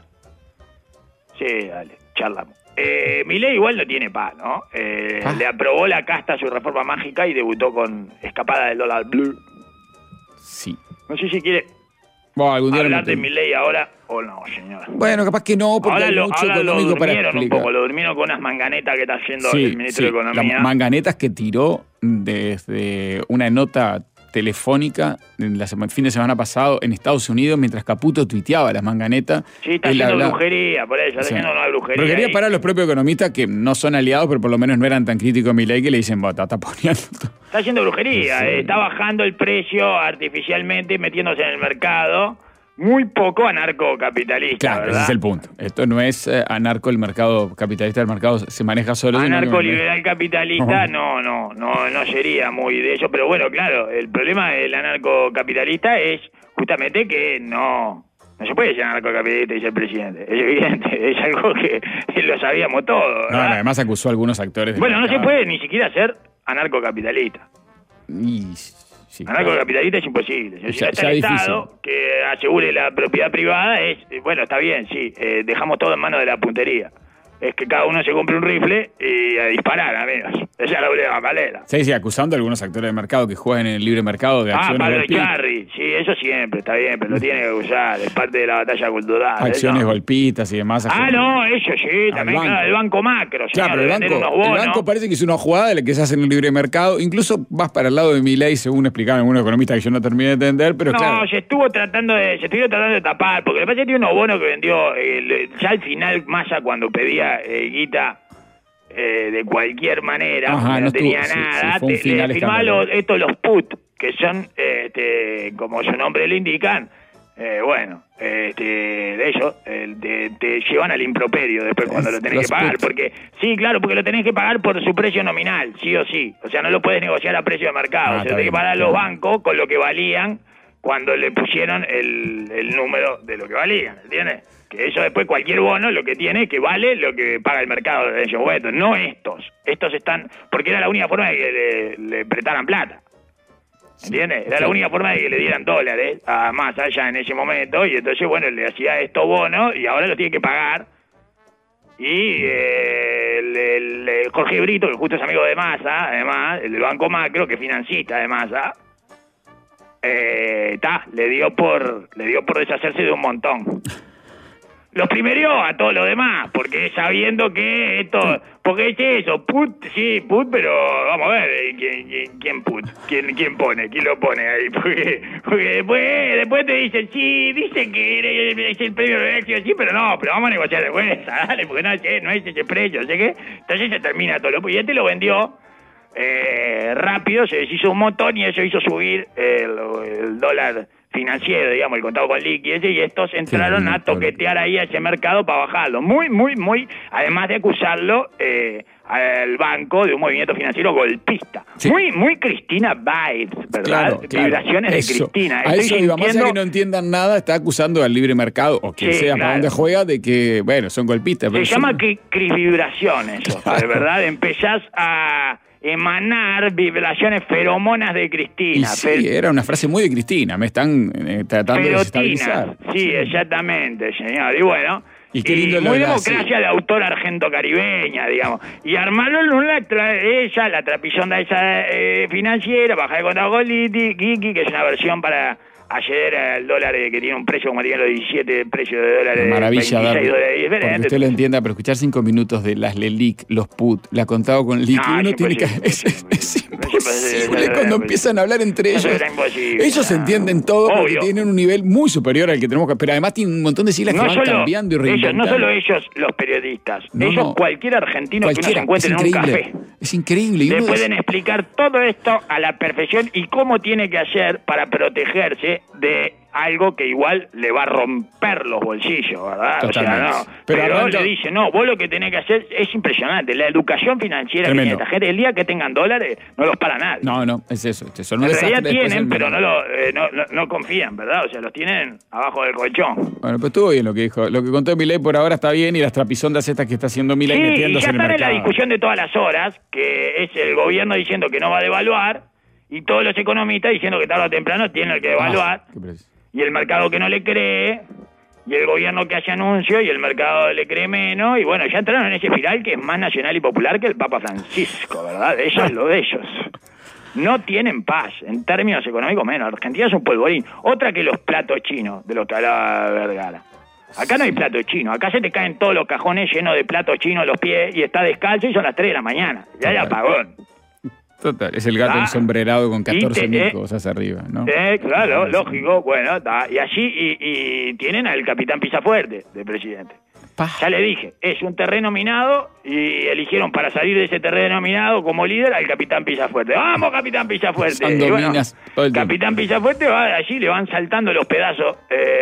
Sí, dale, charlamos. Eh, Milei igual no tiene paz, ¿no? Eh, Ah. Le aprobó la casta su reforma mágica y debutó con Escapada del dólar blue. Sí. No sé si quiere Bueno, algún día lo hablar de metemos. Milei ahora o no, señor. Bueno, capaz que no, porque Ahora hay lo, mucho ahora lo económico para durmieron un explicar. poco, lo durmieron con unas manganetas que está haciendo Sí, el ministro sí, de Economía. las manganetas que tiró desde una nota telefónica en la sema- fin de semana pasado en Estados Unidos mientras Caputo tuiteaba las manganetas. Sí, está Él haciendo hablaba- brujería, por eso, está Sí. haciendo una brujería. Brujería ahí. para los propios economistas que no son aliados, pero por lo menos no eran tan críticos de Milei que le dicen, "Vos, está poniendo". Está haciendo brujería, Sí. eh, está bajando el precio artificialmente, metiéndose en el mercado. Muy poco anarcocapitalista, Claro, ¿verdad? ese es el punto. Esto no es eh, anarco, el mercado capitalista del mercado se maneja solo. sino que- Anarco-liberal capitalista no, no, no, no sería muy de eso, pero bueno, claro, el problema del anarcocapitalista es justamente que no, no se puede ser anarcocapitalista y ser presidente, es evidente, es algo que lo sabíamos todos, No, ¿verdad? además acusó a algunos actores. del Bueno, no se mercado. puede ni siquiera ser anarcocapitalista. Y, sí, Anarcocapitalista es imposible. Si Ya- no está ya el difícil. Estado que asegure la propiedad privada, es, eh, bueno, está bien, sí, eh, dejamos todo en manos de la puntería. es que cada uno se compre un rifle y a disparar, amigos. Esa es la única manera. Sí, sí, acusando a algunos actores del mercado que juegan en el libre mercado de Ah, acciones Pablo golpistas. Echarri, sí, eso siempre, está bien, pero lo tiene que usar, es parte de la batalla cultural. Acciones eso. golpistas y demás. Ah, no, eso sí, también, banco. claro, el Banco Macro, señor, Claro, pero el de vender banco, unos bonos. el banco parece que es una jugada de la que se hace en el libre mercado. Incluso vas para el lado de Milei, según explicaban algunos economistas que yo no terminé de entender, pero no, claro. se estuvo tratando de, se estuvo tratando de tapar, porque le parece que tiene unos bonos que vendió, eh, ya al final Massa cuando pedía eh, guita eh, de cualquier manera, Ajá, porque no, no tenía estuvo, sí, nada, sí, fue un te- final le firmaba escandaloso. los, estos los put, que son, este, como su nombre le indican, eh, bueno, este, de eso, eh, te, te llevan al improperio después cuando Es- lo tenés los que pagar, put. porque, sí, claro, porque lo tenés que pagar por su precio nominal, sí o sí, o sea, no lo puedes negociar a precio de mercado, Ah, se está lo tenés que bien, pagar a está los bien. bancos con lo que valían cuando le pusieron el, el número de lo que valían, ¿entiendes? Que eso después cualquier bono lo que tiene es que vale lo que paga el mercado de ellos, bueno, no estos, estos están, porque era la única forma de que le, le prestaran plata. ¿Entiendes? Era la única forma de que le dieran dólares a más allá en ese momento, y entonces, bueno, le hacía estos bonos y ahora los tiene que pagar. Y eh, el, el- el Jorge Brito, que justo es amigo de Massa, además, el del Banco Macro, que es financista de Massa, eh, ta, le dio por le dio por deshacerse de un montón. Los primerió a todos los demás, porque sabiendo que esto, porque es eso, put, sí, put, pero vamos a ver, eh, ¿quién, quién, quién put? ¿Quién, quién pone? ¿Quién lo pone ahí? Porque, porque después, después te dicen, sí, dicen que es el premio de éxito, sí, pero no, pero vamos a negociar de vuelta, dale, porque no, es- no es ese precio, ¿sé qué? Entonces se termina todo, lo- y este lo vendió eh, rápido, se deshizo un montón y eso hizo subir el, el dólar financiero, digamos, el contado con liqui ese, y estos entraron Sí, a toquetear ahí a ese mercado para bajarlo. Muy, muy, muy, además de acusarlo eh, al banco de un movimiento financiero golpista. Sí. Muy, muy Cristina vibes, ¿verdad? Claro, claro. Vibraciones de Eso. Cristina. A Estoy eso iba, más allá sintiendo- que no entiendan nada, está acusando al libre mercado, o quien Sí, sea, claro. para dónde juega, de que, bueno, son golpistas. Se pero llama son- que Cris vibración eso, Claro. ¿verdad? Empezás a emanar vibraciones feromonas de Y Cristina. sí, Fer- era una frase muy de Cristina, me están eh, tratando de desestabilizar. Perotina, sí, exactamente, señor. Y bueno, Y qué lindo lo muy de la- democracia de autor argento-caribeña, digamos. Y armaron una tra- ella, la trapillonda esa eh, financiera, baja de contado con Liti, Kiki, que es una versión para acceder al dólar eh, que tiene un precio como tiene los diecisiete precios de dólares. Maravilla, veintiséis Darby, dólares porque diferentes. usted lo entienda, pero escuchar cinco minutos de las Lelic, los put, la contado con liqui, No, uno es tiene que... imposible, Es, es- es es imposible, imposible es cuando imposible. empiezan a hablar entre Eso ellos. era imposible, Ellos no. entienden todo porque Obvio. tienen un nivel muy superior al que tenemos que... Pero además tienen un montón de siglas que No van solo, cambiando y ellos, reinventando. no solo ellos, los periodistas, No, ellos, no. cualquier argentino que uno se Cualquiera, encuentre es en un increíble. café. Es increíble. Y Le uno pueden es- explicar todo esto a la perfección y cómo tiene que hacer para protegerse de algo que igual le va a romper los bolsillos, ¿verdad? Totalmente. O sea, no. Pero Pero, arranca- le dice, no, vos lo que tenés que hacer es impresionante. La educación financiera que Tremendo. tiene esta gente, el día que tengan dólares, no los para nadie. No, no, es eso. este, Son un en desastre realidad después tienen, el pero no, mercado. lo, eh, no, no, no confían, ¿verdad? O sea, los tienen abajo del colchón. Bueno, pues estuvo bien lo que dijo. Lo que contó Milei por ahora está bien y las trapisondas estas que está haciendo Milei Sí, y metiéndose ya en el están en la mercado. discusión de todas las horas, que es el gobierno diciendo que no va a devaluar y todos los economistas diciendo que tarde o temprano tienen que devaluar. Ah, qué precio. Y el mercado que no le cree, y el gobierno que hace anuncios, y el mercado le cree menos, y bueno, ya entraron en ese espiral que es más nacional y popular que el Papa Francisco, ¿verdad? Eso es lo de ellos. No tienen paz, en términos económicos menos. Argentina es un polvorín. Otra que los platos chinos, de los que hablaba Vergara. Acá no hay plato chino, acá se te caen todos los cajones llenos de platos chinos los pies, y está descalzo y son las tres de la mañana. Ya hay apagón. Total, es el gato Ah, ensombrerado con catorce y mil te- eh, cosas arriba, ¿no? Eh, claro, lógico, bueno, está. Y allí y, y tienen al capitán Pisafuerte de presidente. Pa. Ya le dije, es un terreno minado y eligieron para salir de ese terreno minado como líder al capitán Pisafuerte. ¡Vamos, capitán Pisafuerte! Son Y bueno, dominas todo el tiempo. capitán Pisafuerte va allí, le van saltando los pedazos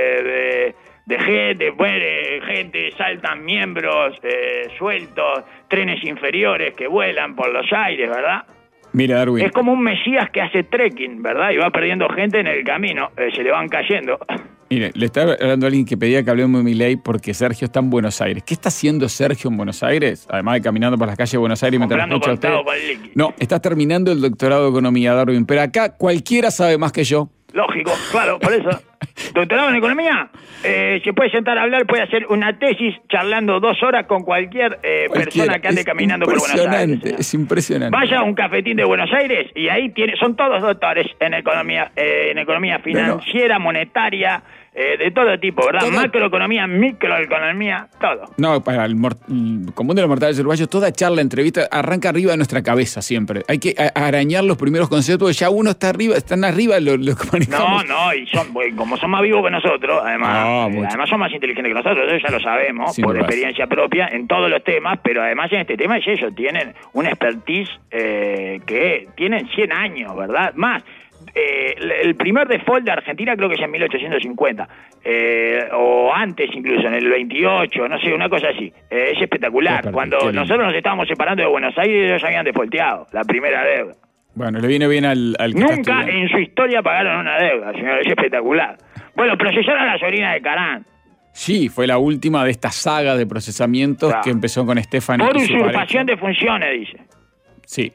eh, de, de gente, muere gente, saltan miembros eh, sueltos, trenes inferiores que vuelan por los aires, ¿verdad? Mira, Darwin. Es como un mesías que hace trekking, ¿verdad? Y va perdiendo gente en el camino, eh, se le van cayendo. Mire, le está hablando a alguien que pedía que hablemos de Milei porque Sergio está en Buenos Aires. ¿Qué está haciendo Sergio en Buenos Aires? Además de caminando por las calles de Buenos Aires mientras Comprando escucha a contado usted. con liqui. No, está terminando el doctorado de economía, Darwin. Pero acá cualquiera sabe más que yo Lógico, claro, por eso. Doctorado en economía, eh, se puede sentar a hablar, puede hacer una tesis charlando dos horas con cualquier eh, persona que ande es caminando por Buenos Aires. Impresionante, es impresionante. Vaya a un cafetín de Buenos Aires y ahí tiene, son todos doctores en economía, eh, en economía financiera, no, no. monetaria, eh, de todo tipo, ¿verdad? Todo. Macroeconomía, microeconomía, todo. No, para el, mor- el común de los mortales uruguayos, toda charla, entrevista, arranca arriba de nuestra cabeza siempre. Hay que a- arañar los primeros conceptos, porque ya uno está arriba, están arriba los lo que manejamos. No, no, y son, como son más vivos que nosotros, además, no, eh, además son más inteligentes que nosotros, eso ya lo sabemos, Sin por dudas. experiencia propia en todos los temas, pero además en este tema ellos tienen una expertise eh, que tienen cien años, ¿verdad? Más. Eh, el primer default de Argentina creo que es en mil ochocientos cincuenta, eh, o antes incluso, en el veintiocho, no sé, una cosa así. Eh, es espectacular. Qué Cuando qué nosotros nos estábamos separando de Buenos Aires, ellos habían defaulteado la primera deuda. Bueno, le viene bien al, al que Nunca en su historia pagaron una deuda, señor, es espectacular. Bueno, procesaron a la sobrina de Carán. Sí, fue la última de esta saga de procesamientos claro. que empezó con Stephanie. Por usurpación de funciones, dice. Sí.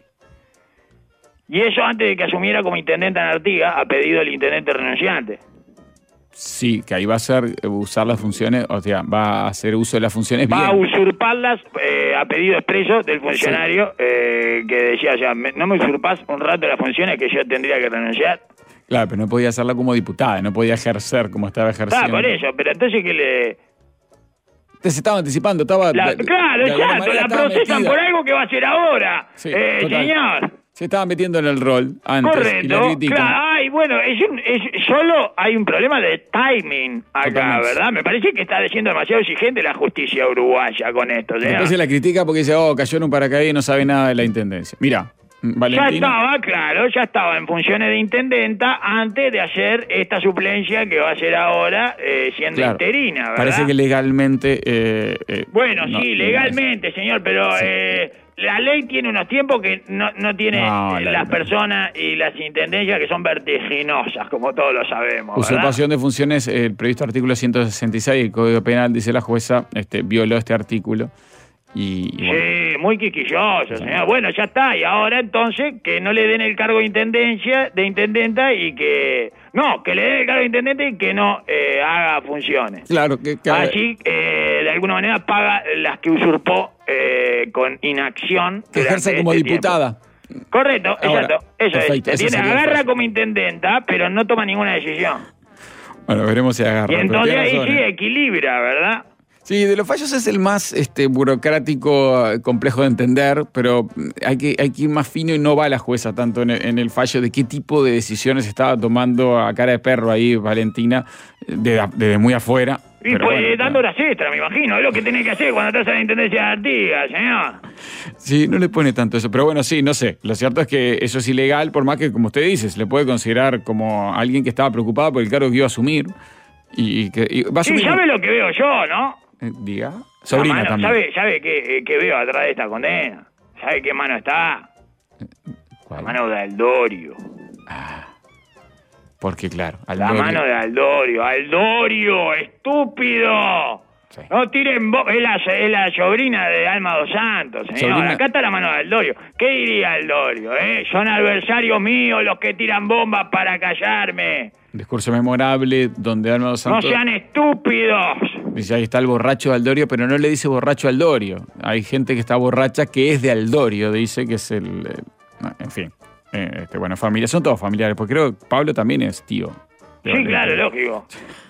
Y eso antes de que asumiera como intendente en Artigas, a pedido del intendente renunciante. Sí, que ahí va a ser usar las funciones, o sea, va a hacer uso de las funciones va bien. Va a usurparlas eh, a pedido expreso del funcionario sí. eh, que decía, o sea, no me usurpás un rato de las funciones que yo tendría que renunciar. Claro, pero no podía hacerla como diputada, no podía ejercer como estaba ejerciendo. Ah, por eso, pero entonces que le... Te se estaba anticipando, estaba... La, de, claro, de exacto, la procesan metida. Por algo que va a hacer ahora, sí, eh, señor. Se estaba metiendo en el rol antes. Correcto, y la critican. Claro, ay, bueno, es un, es, solo hay un problema de timing acá, Totalmente. ¿verdad? Me parece que está siendo demasiado exigente la justicia uruguaya con esto. Después se la critica porque dice, oh, cayó en un paracaídas y no sabe nada de la intendencia. Mira, Valentina. Ya estaba, claro, ya estaba en funciones de intendenta antes de hacer esta suplencia que va a hacer ahora eh, siendo claro. interina, ¿verdad? Parece que legalmente... Eh, eh, bueno, no, sí, legalmente, no señor, pero... Sí. Eh, la ley tiene unos tiempos que no, no tiene no, la, las personas y las intendencias que son vertiginosas, como todos lo sabemos. Usurpación de funciones, el previsto artículo ciento sesenta y seis del Código Penal, dice la jueza, este, violó este artículo. Y, y bueno. Sí, muy quisquilloso, señor. Bueno, ya está. Y ahora entonces que no le den el cargo de intendencia, de intendenta y que... No, que le den el cargo de intendente y que no eh, haga funciones. Claro. que, que Así, eh, de alguna manera, paga las que usurpó eh, con inacción. Que ejerza como este diputada. Tiempo. Correcto, ahora, exacto. Eso perfecto, es. Tiene, agarra como intendenta, pero no toma ninguna decisión. Bueno, veremos si agarra. Y entonces ahí razón, sí equilibra, ¿verdad? Sí, de los fallos es el más este, burocrático, complejo de entender, pero hay que, hay que ir más fino y no va la jueza tanto en el, en el fallo de qué tipo de decisiones estaba tomando a cara de perro ahí Valentina, desde de muy afuera. Y pues bueno, dando horas extras, me imagino, es lo que tiene que hacer cuando estás en la intendencia de Artigas, señor. Sí, no le pone tanto eso, pero bueno, sí, no sé. Lo cierto es que eso es ilegal, por más que, como usted dice, se le puede considerar como alguien que estaba preocupado por el cargo que iba a asumir. Y, y que y va a asumir... Sí, ¿sabe lo que veo yo, no? Eh, diga. Sobrina mano, también. ¿Sabe, sabe qué, qué veo atrás de esta condena? ¿Sabe qué mano está? ¿Cuál? La mano de Aldorio. Ah, porque claro, Aldorio. La mano de Aldorio. ¡Aldorio, estúpido! Sí. No tiren bo- es, la, es la sobrina de Alma dos Santos, señor. Sobrina... Acá está la mano de Aldorio. ¿Qué diría Aldorio? Eh? Son adversarios míos los que tiran bombas para callarme. Discurso memorable donde Alma dos Santos... ¡No sean estúpidos! Dice, ahí está el borracho de Aldorio, pero no le dice borracho a Aldorio. Hay gente que está borracha que es de Aldorio, dice que es el... el en fin, eh, este, bueno, familia, son todos familiares, porque creo que Pablo también es tío. Sí, de, claro, de, lógico.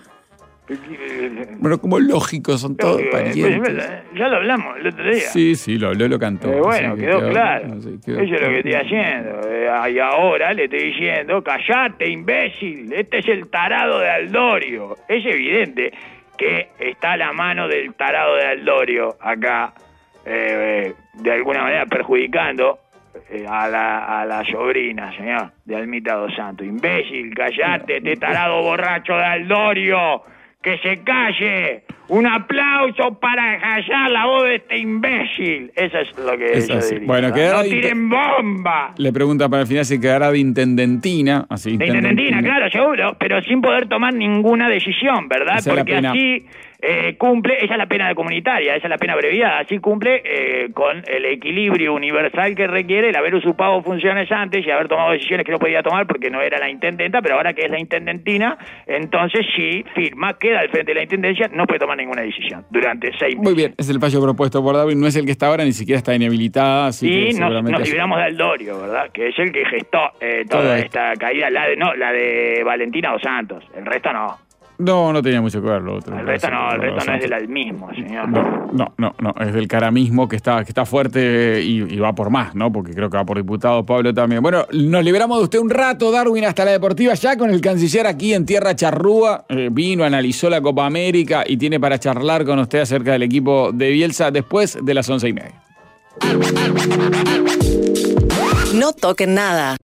Bueno, como lógico, son todos lógico, parientes. Pues, ya lo hablamos el otro día. Sí, sí, lo habló, lo cantó. Eh, bueno, quedó, quedó claro. No, sí, quedó Eso claro. es lo que estoy haciendo. Eh, y ahora le estoy diciendo, callate, imbécil. Este es el tarado de Aldorio. Es evidente que está la mano del tarado de Aldorio acá, eh, de alguna manera perjudicando eh, a, la, a la sobrina, señor, de Almita dos Santos. Imbécil, callate, este tarado borracho de Aldorio. ¡Que se calle! ¡Un aplauso para callar la voz de este imbécil! Eso es lo que es yo así. diría. Bueno, ¡No tiren bomba! Le pregunta para el final si quedará de intendentina. Así, de intendentina, claro, seguro, pero sin poder tomar ninguna decisión, ¿verdad? Porque así eh, cumple, esa es la pena comunitaria, esa es la pena abreviada, así cumple eh, con el equilibrio universal que requiere el haber usurpado funciones antes y haber tomado decisiones que no podía tomar porque no era la intendenta, pero ahora que es la intendentina, entonces sí firma, queda al frente de la intendencia, no puede tomar ninguna decisión durante seis meses. Muy bien, es el fallo propuesto por Darwin, no es el que está ahora, ni siquiera está inhabilitada, así y que nos, seguramente... nos libramos de Aldorio, ¿verdad? Que es el que gestó eh, toda Todo esta caída, la de, no, la de Valentina Dos Santos, el resto no. No, no tenía mucho que ver lo otro. El resto no, el resto no es del mismo, señor. No, no, no, no, es del caramismo que está, que está fuerte y, y va por más, ¿no? Porque creo que va por diputado, Pablo también. Bueno, nos liberamos de usted un rato, Darwin, hasta la deportiva, ya con el canciller aquí en Tierra Charrúa. Eh, vino, analizó la Copa América y tiene para charlar con usted acerca del equipo de Bielsa después de las once y media. No toquen nada.